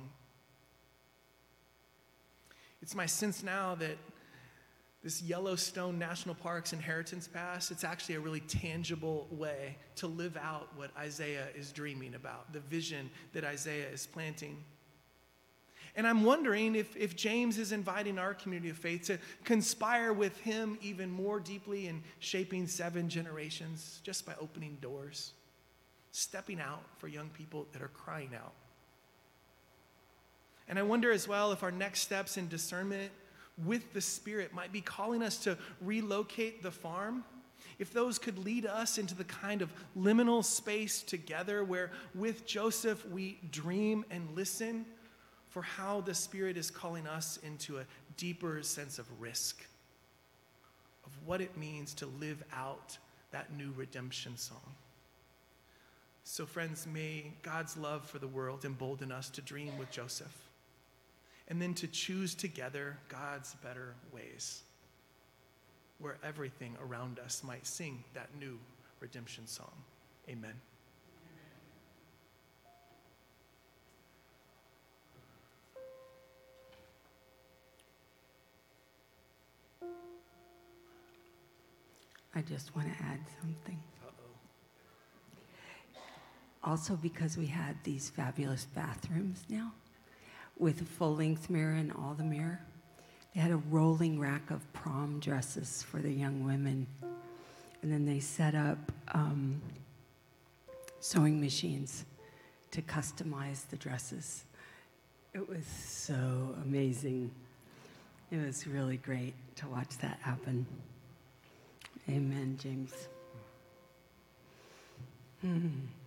It's my sense now that this Yellowstone National Park's Inheritance Pass, it's actually a really tangible way to live out what Isaiah is dreaming about, the vision that Isaiah is planting. And I'm wondering if, if James is inviting our community of faith to conspire with him even more deeply in shaping seven generations just by opening doors, stepping out for young people that are crying out. And I wonder as well if our next steps in discernment with the Spirit might be calling us to relocate the farm, if those could lead us into the kind of liminal space together where with Joseph we dream and listen for how the Spirit is calling us into a deeper sense of risk, of what it means to live out that new redemption song. So friends, may God's love for the world embolden us to dream with Joseph and then to choose together God's better ways, where everything around us might sing that new redemption song. Amen. I just want to add something. Uh-oh. Also, because we had these fabulous bathrooms now with a full-length mirror and all the mirror, they had a rolling rack of prom dresses for the young women. And then they set up um, sewing machines to customize the dresses. It was so amazing. It was really great to watch that happen. Amen, James. Hmm.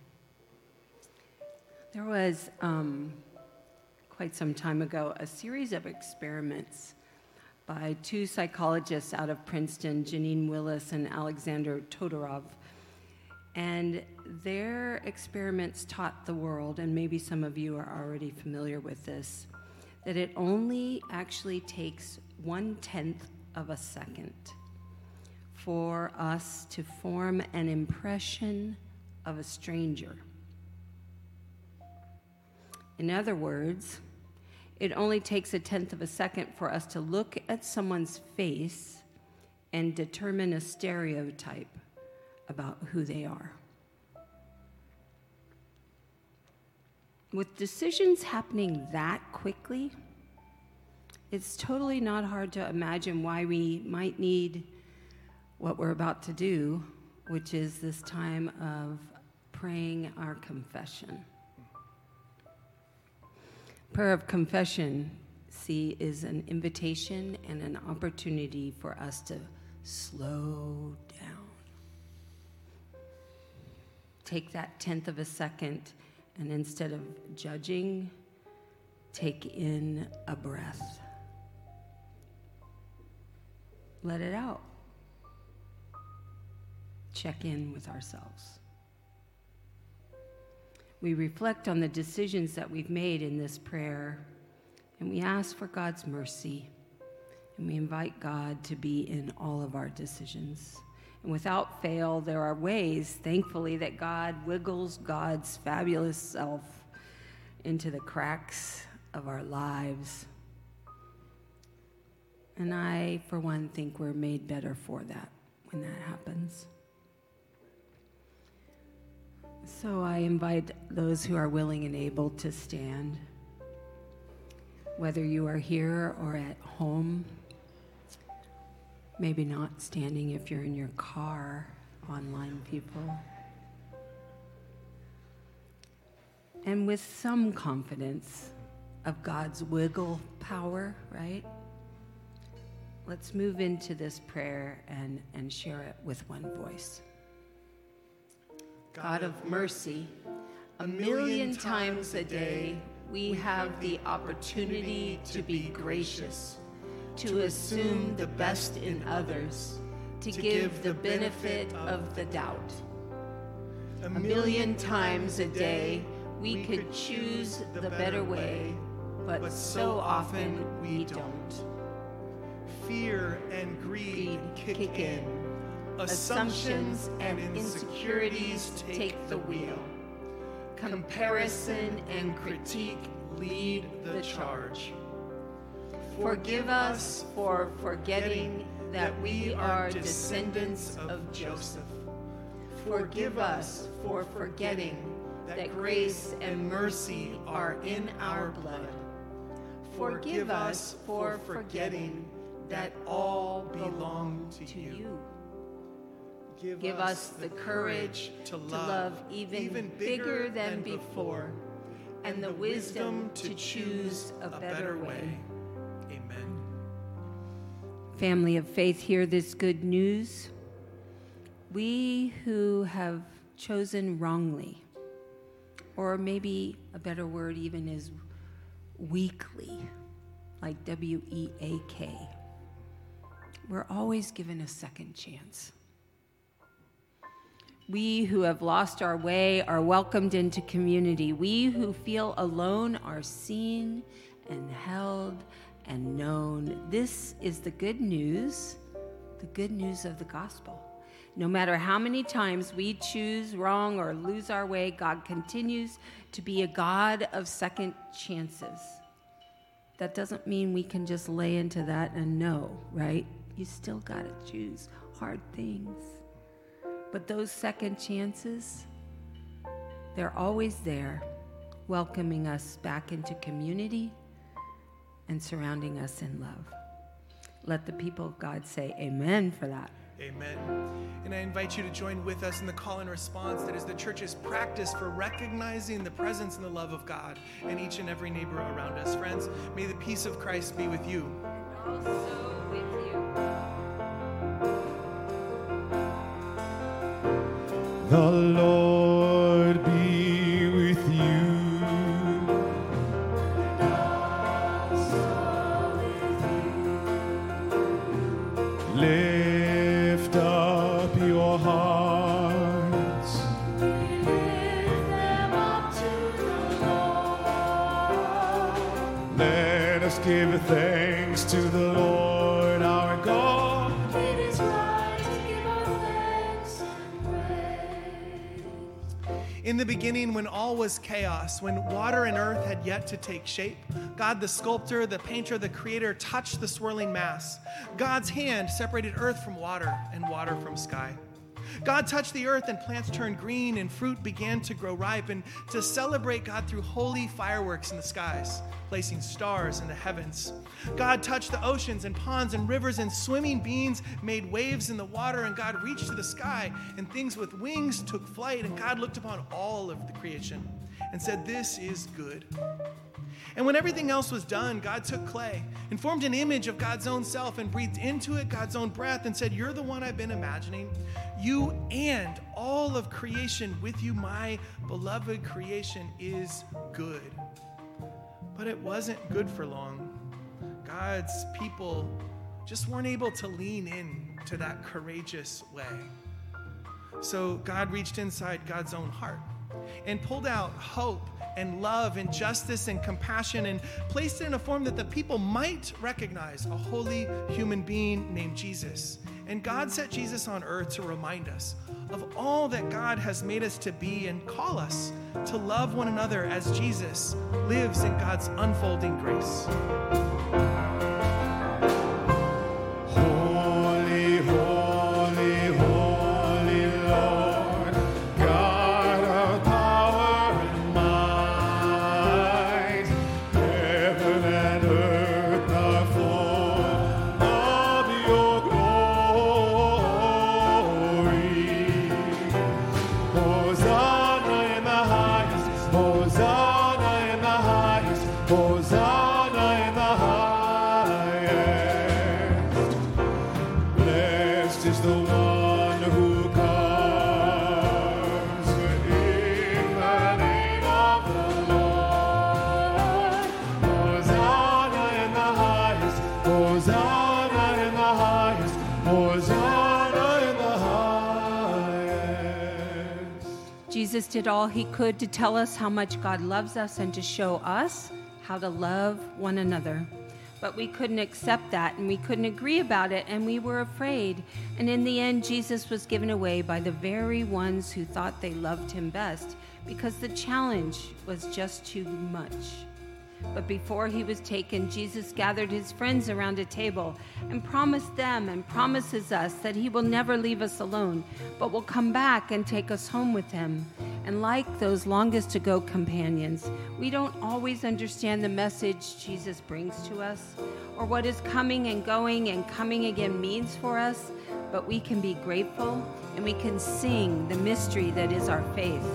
There was, um, quite some time ago, a series of experiments by two psychologists out of Princeton, Janine Willis and Alexander Todorov. And their experiments taught the world, and maybe some of you are already familiar with this, that it only actually takes one-tenth of a second for us to form an impression of a stranger. In other words, it only takes a tenth of a second for us to look at someone's face and determine a stereotype about who they are. With decisions happening that quickly, it's totally not hard to imagine why we might need what we're about to do, which is this time of praying our confession. Prayer of confession, see, is an invitation and an opportunity for us to slow down take that tenth of a second and instead of judging, take in a breath. Let it out. Check in with ourselves. We reflect on the decisions that we've made in this prayer, and we ask for God's mercy, and we invite God to be in all of our decisions. And without fail, there are ways, thankfully, that God wiggles God's fabulous self into the cracks of our lives. And I, for one, think we're made better for that when that happens. So I invite those who are willing and able to stand, whether you are here or at home, maybe not standing if you're in your car, online people. And with some confidence of God's wiggle power, right? Let's move into this prayer and, and share it with one voice. God of mercy, a million times a day we have the opportunity to be gracious, to assume the best in others, to give the benefit of the doubt. A million times a day we could choose the better way, but so often we don't. Fear and greed kick in. Assumptions and insecurities take the wheel. Comparison and critique lead the charge. Forgive us for forgetting that we are descendants of Joseph. Forgive us for forgetting that grace and mercy are in our blood. Forgive us for forgetting that all belong to you. Give us the courage to love even bigger than before, and the wisdom to choose a better way. Amen. Family of faith, hear this good news. We who have chosen wrongly, or maybe a better word even is weakly, like W E A K, we're always given a second chance. We who have lost our way are welcomed into community. We who feel alone are seen and held and known. This is the good news, the good news of the gospel. No matter how many times we choose wrong or lose our way, God continues to be a God of second chances. That doesn't mean we can just lay into that and know, right? You still gotta choose hard things. But those second chances, they're always there, welcoming us back into community and surrounding us in love. Let the people of God say amen for that. Amen. And I invite you to join with us in the call and response that is the church's practice for recognizing the presence and the love of God in each and every neighbor around us. Friends, may the peace of Christ be with you. And also with you. The Lord be with you. Lift up your hearts. Lift them up to the Lord. Let us give thanks to the Lord our God. It is right to give our thanks and praise. In the beginning, when all was chaos, when water and earth had yet to take shape, God the sculptor, the painter, the creator touched the swirling mass. God's hand separated earth from water and water from sky. God touched the earth and plants turned green and fruit began to grow ripe. And to celebrate, God threw holy fireworks in the skies, placing stars in the heavens. God touched the oceans and ponds and rivers, and swimming beings made waves in the water. And God reached to the sky, and things with wings took flight. And God looked upon all of the creation. and said, "This is good." And when everything else was done, God took clay and formed an image of God's own self and breathed into it God's own breath and said, "You're the one I've been imagining. You and all of creation with you, my beloved creation, is good." But it wasn't good for long. God's people just weren't able to lean in to that courageous way. So God reached inside God's own heart and pulled out hope and love and justice and compassion and placed it in a form that the people might recognize, a holy human being named Jesus. And God set Jesus on earth to remind us of all that God has made us to be and call us to love one another as Jesus lives in God's unfolding grace. Holy, holy, holy Lord, God of power and might, heaven and earth are full of your glory. Hosanna in the highest, Hosanna in the highest, Hosanna in the highest. Blessed is the one who comes in the name of the Lord. Hosanna in the highest, Hosanna in the highest, Hosanna in the highest. Jesus did all he could to tell us how much God loves us and to show us how to love one another. But we couldn't accept that, and we couldn't agree about it, and we were afraid. And in the end, Jesus was given away by the very ones who thought they loved him best, because the challenge was just too much. But before he was taken, Jesus gathered his friends around a table and promised them and promises us that he will never leave us alone, but will come back and take us home with him. And like those longest to go companions, we don't always understand the message Jesus brings to us or what his coming and going and coming again means for us, but we can be grateful and we can sing the mystery that is our faith.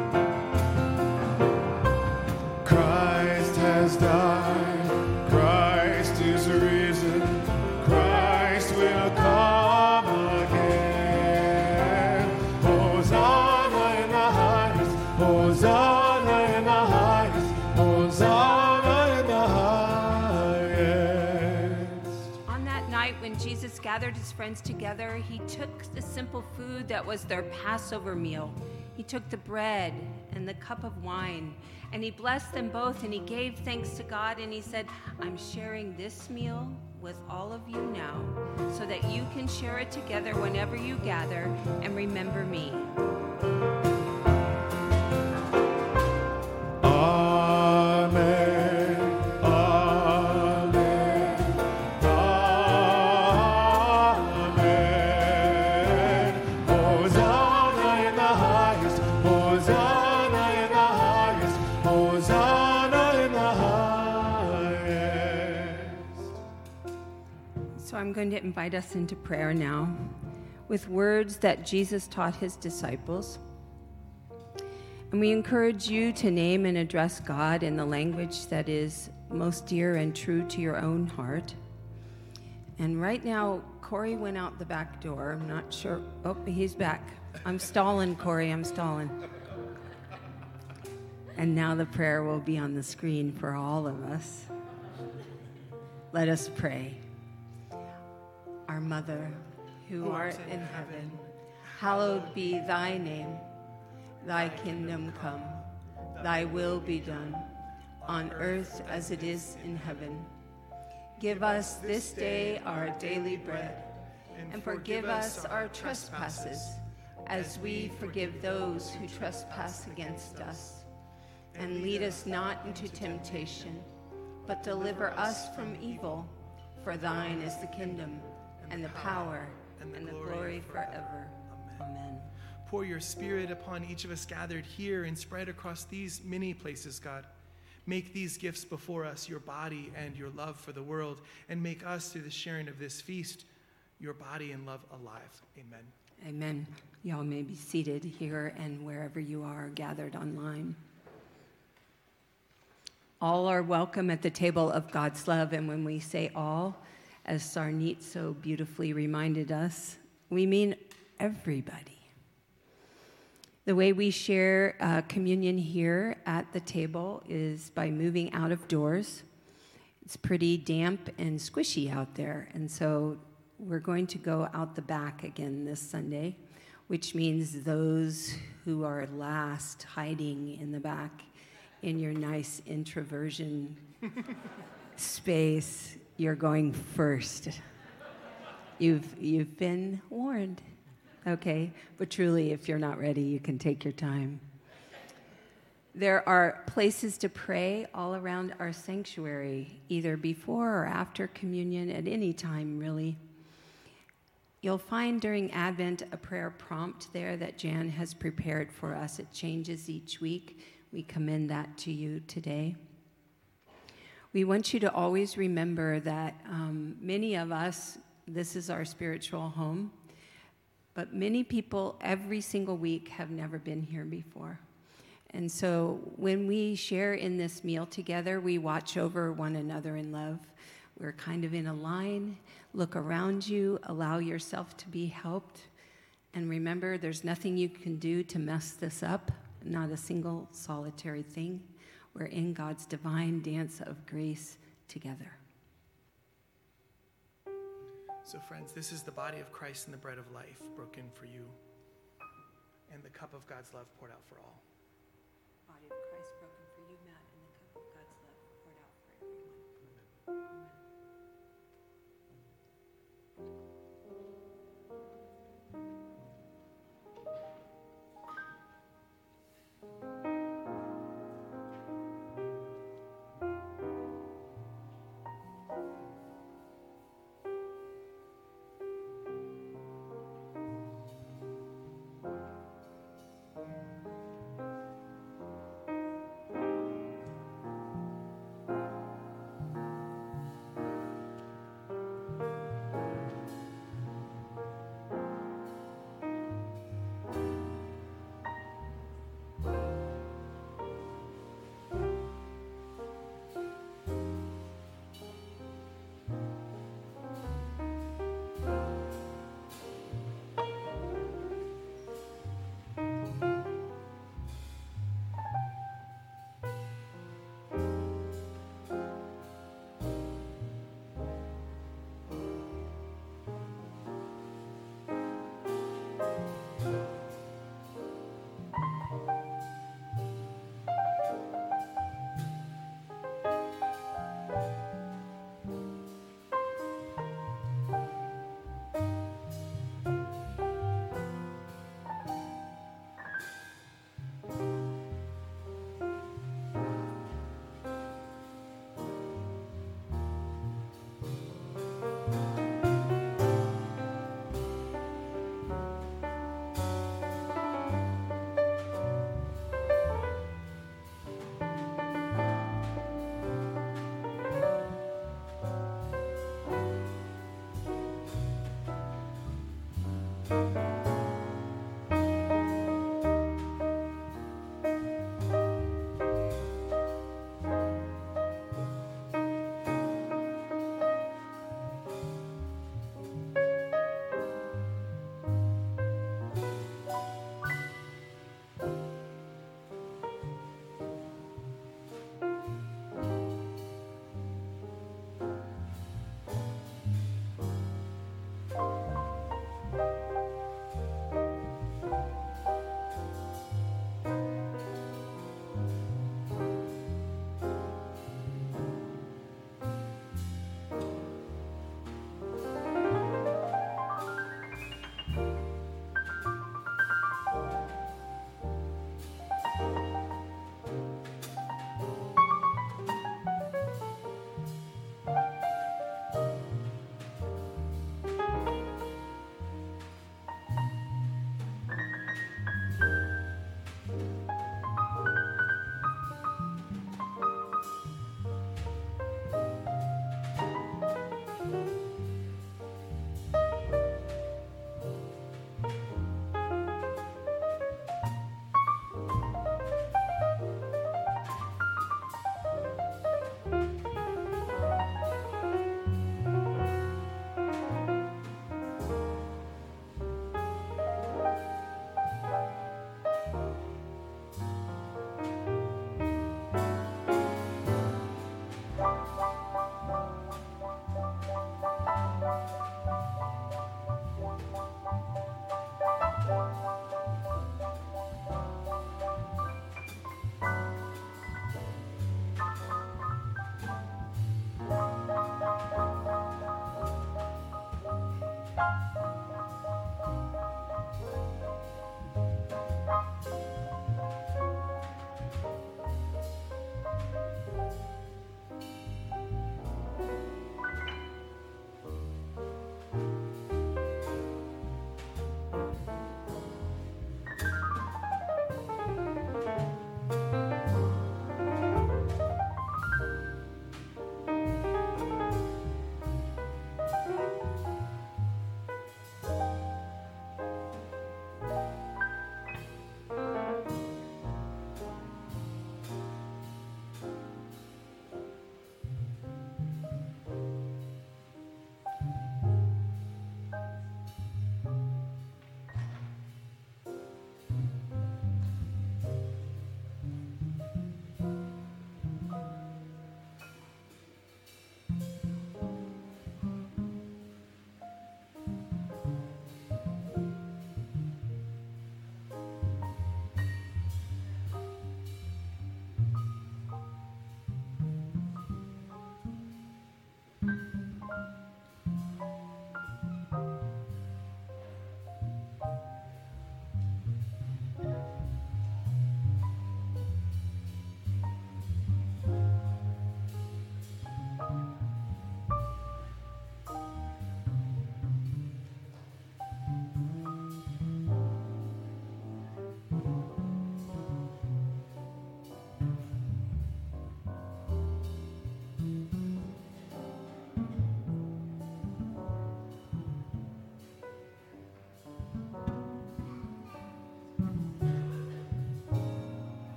Christ has died, Christ is risen, Christ will come again. Hosanna in the highest, Hosanna in the highest, Hosanna in the highest. On that night when Jesus gathered his friends together, he took the simple food that was their Passover meal. He took the bread and the cup of wine, and he blessed them both, and he gave thanks to God, and he said, "I'm sharing this meal with all of you now so that you can share it together whenever you gather and remember me." Amen, amen, amen. Hosanna in the highest, Hosanna in the highest, Hosanna in the highest. So I'm going to invite us into prayer now with words that Jesus taught his disciples. And we encourage you to name and address God in the language that is most dear and true to your own heart. And right now, Corey went out the back door. I'm not sure. Oh, he's back. I'm stalling, Corey. I'm stalling. And now the prayer will be on the screen for all of us. Let us pray. Our Mother, who art in heaven, hallowed be thy name. Thy kingdom come, thy will be done, on earth as it is in heaven. Give us this day our daily bread, and forgive us our trespasses, as we forgive those who trespass against us. And lead us not into temptation, but deliver us from evil. For thine is the kingdom, and the power, and the glory forever. Amen. Pour your Spirit upon each of us gathered here and spread across these many places, God. Make these gifts before us, your body and your love for the world, and make us, through the sharing of this feast, your body and love alive. Amen. Amen. Y'all may be seated here and wherever you are gathered online. All are welcome at the table of God's love. And when we say all, as Sarneet so beautifully reminded us, we mean everybody. The way we share uh, communion here at the table is by moving out of doors. It's pretty damp and squishy out there, and so we're going to go out the back again this Sunday, which means those who are last hiding in the back in your nice introversion space, you're going first. You've, you've been warned, okay? But truly, if you're not ready, you can take your time. There are places to pray all around our sanctuary, either before or after communion, at any time, really. You'll find during Advent a prayer prompt there that Jan has prepared for us. It changes each week. We commend that to you today. We want you to always remember that um, many of us, this is our spiritual home, but many people every single week have never been here before. And so when we share in this meal together, we watch over one another in love. We're kind of in a line. Look around you, allow yourself to be helped. And remember, there's nothing you can do to mess this up, not a single solitary thing. We're in God's divine dance of grace together. So friends, this is the body of Christ and the bread of life broken for you, and the cup of God's love poured out for all. Body of Christ broken for you, Matt, and the cup of God's love poured out for everyone. Amen.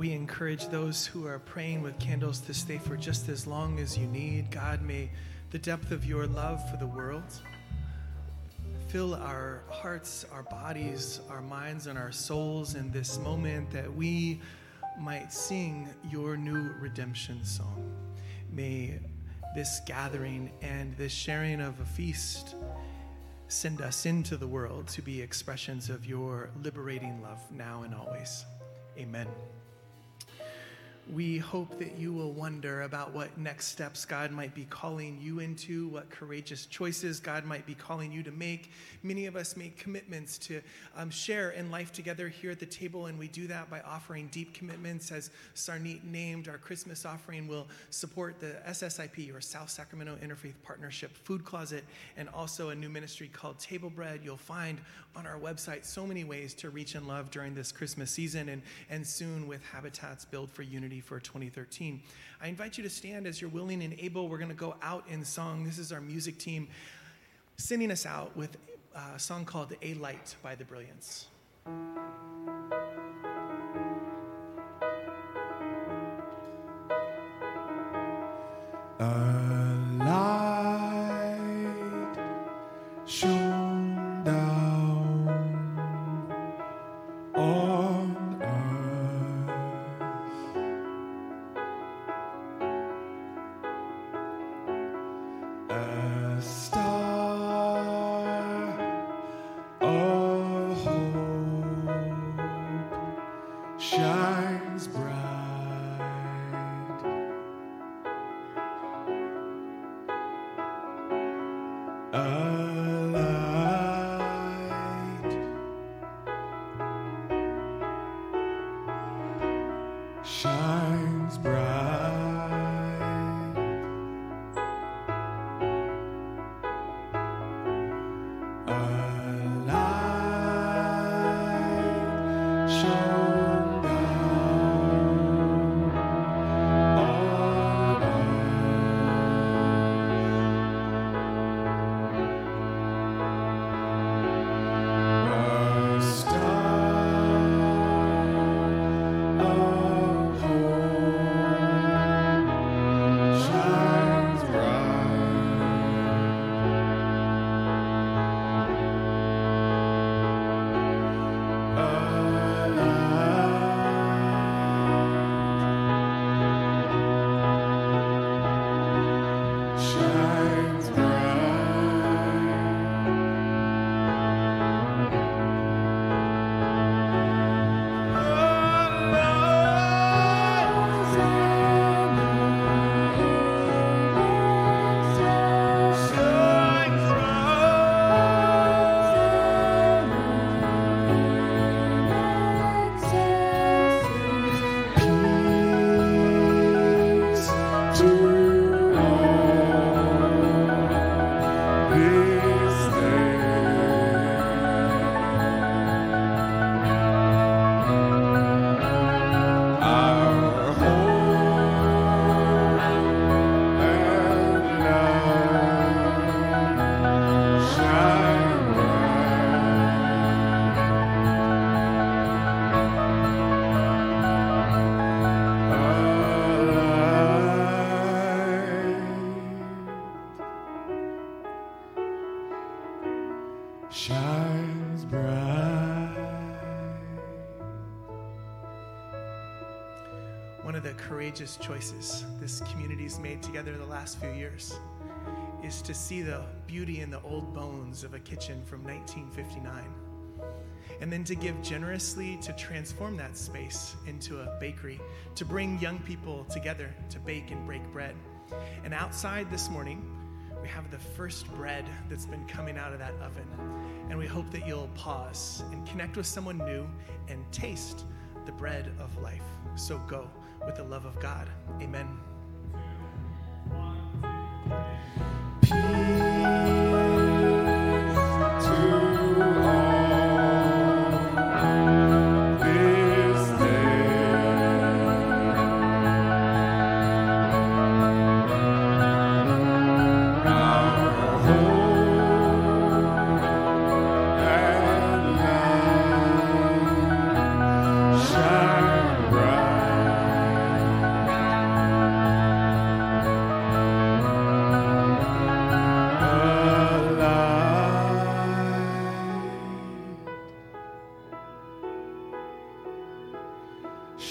we encourage those who are praying with candles to stay for just as long as you need. God, may the depth of your love for the world fill our hearts, our bodies, our minds, and our souls in this moment, that we might sing your new redemption song. May this gathering and this sharing of a feast send us into the world to be expressions of your liberating love now and always. Amen. We hope that you will wonder about what next steps God might be calling you into, what courageous choices God might be calling you to make. Many of us make commitments to um, share in life together here at the table, and we do that by offering deep commitments. As Sarneet named, our Christmas offering will support the S S I P, or South Sacramento Interfaith Partnership Food Closet, and also a new ministry called Table Bread. You'll find on our website so many ways to reach and love during this Christmas season, and, and soon with Habitat's Build for Unity for twenty thirteen. I invite you to stand as you're willing and able. We're going to go out in song. This is our music team sending us out with a song called A Light by the Brilliants. A light shone down on earth, a star of hope shines bright. A light shines bright. A light shone down on a star of hope shines bright. A light shines Peace to all this day. Our hope and love shine bright. Shines bright. One of the courageous choices this community's made together the last few years is to see the beauty in the old bones of a kitchen from nineteen fifty-nine, and then to give generously to transform that space into a bakery, to bring young people together to bake and break bread. And outside this morning, we have the first bread that's been coming out of that oven. And we hope that you'll pause and connect with someone new and taste the bread of life. So go with the love of God. Amen. Peace to all this day. Our hope and light shine bright.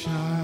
shine.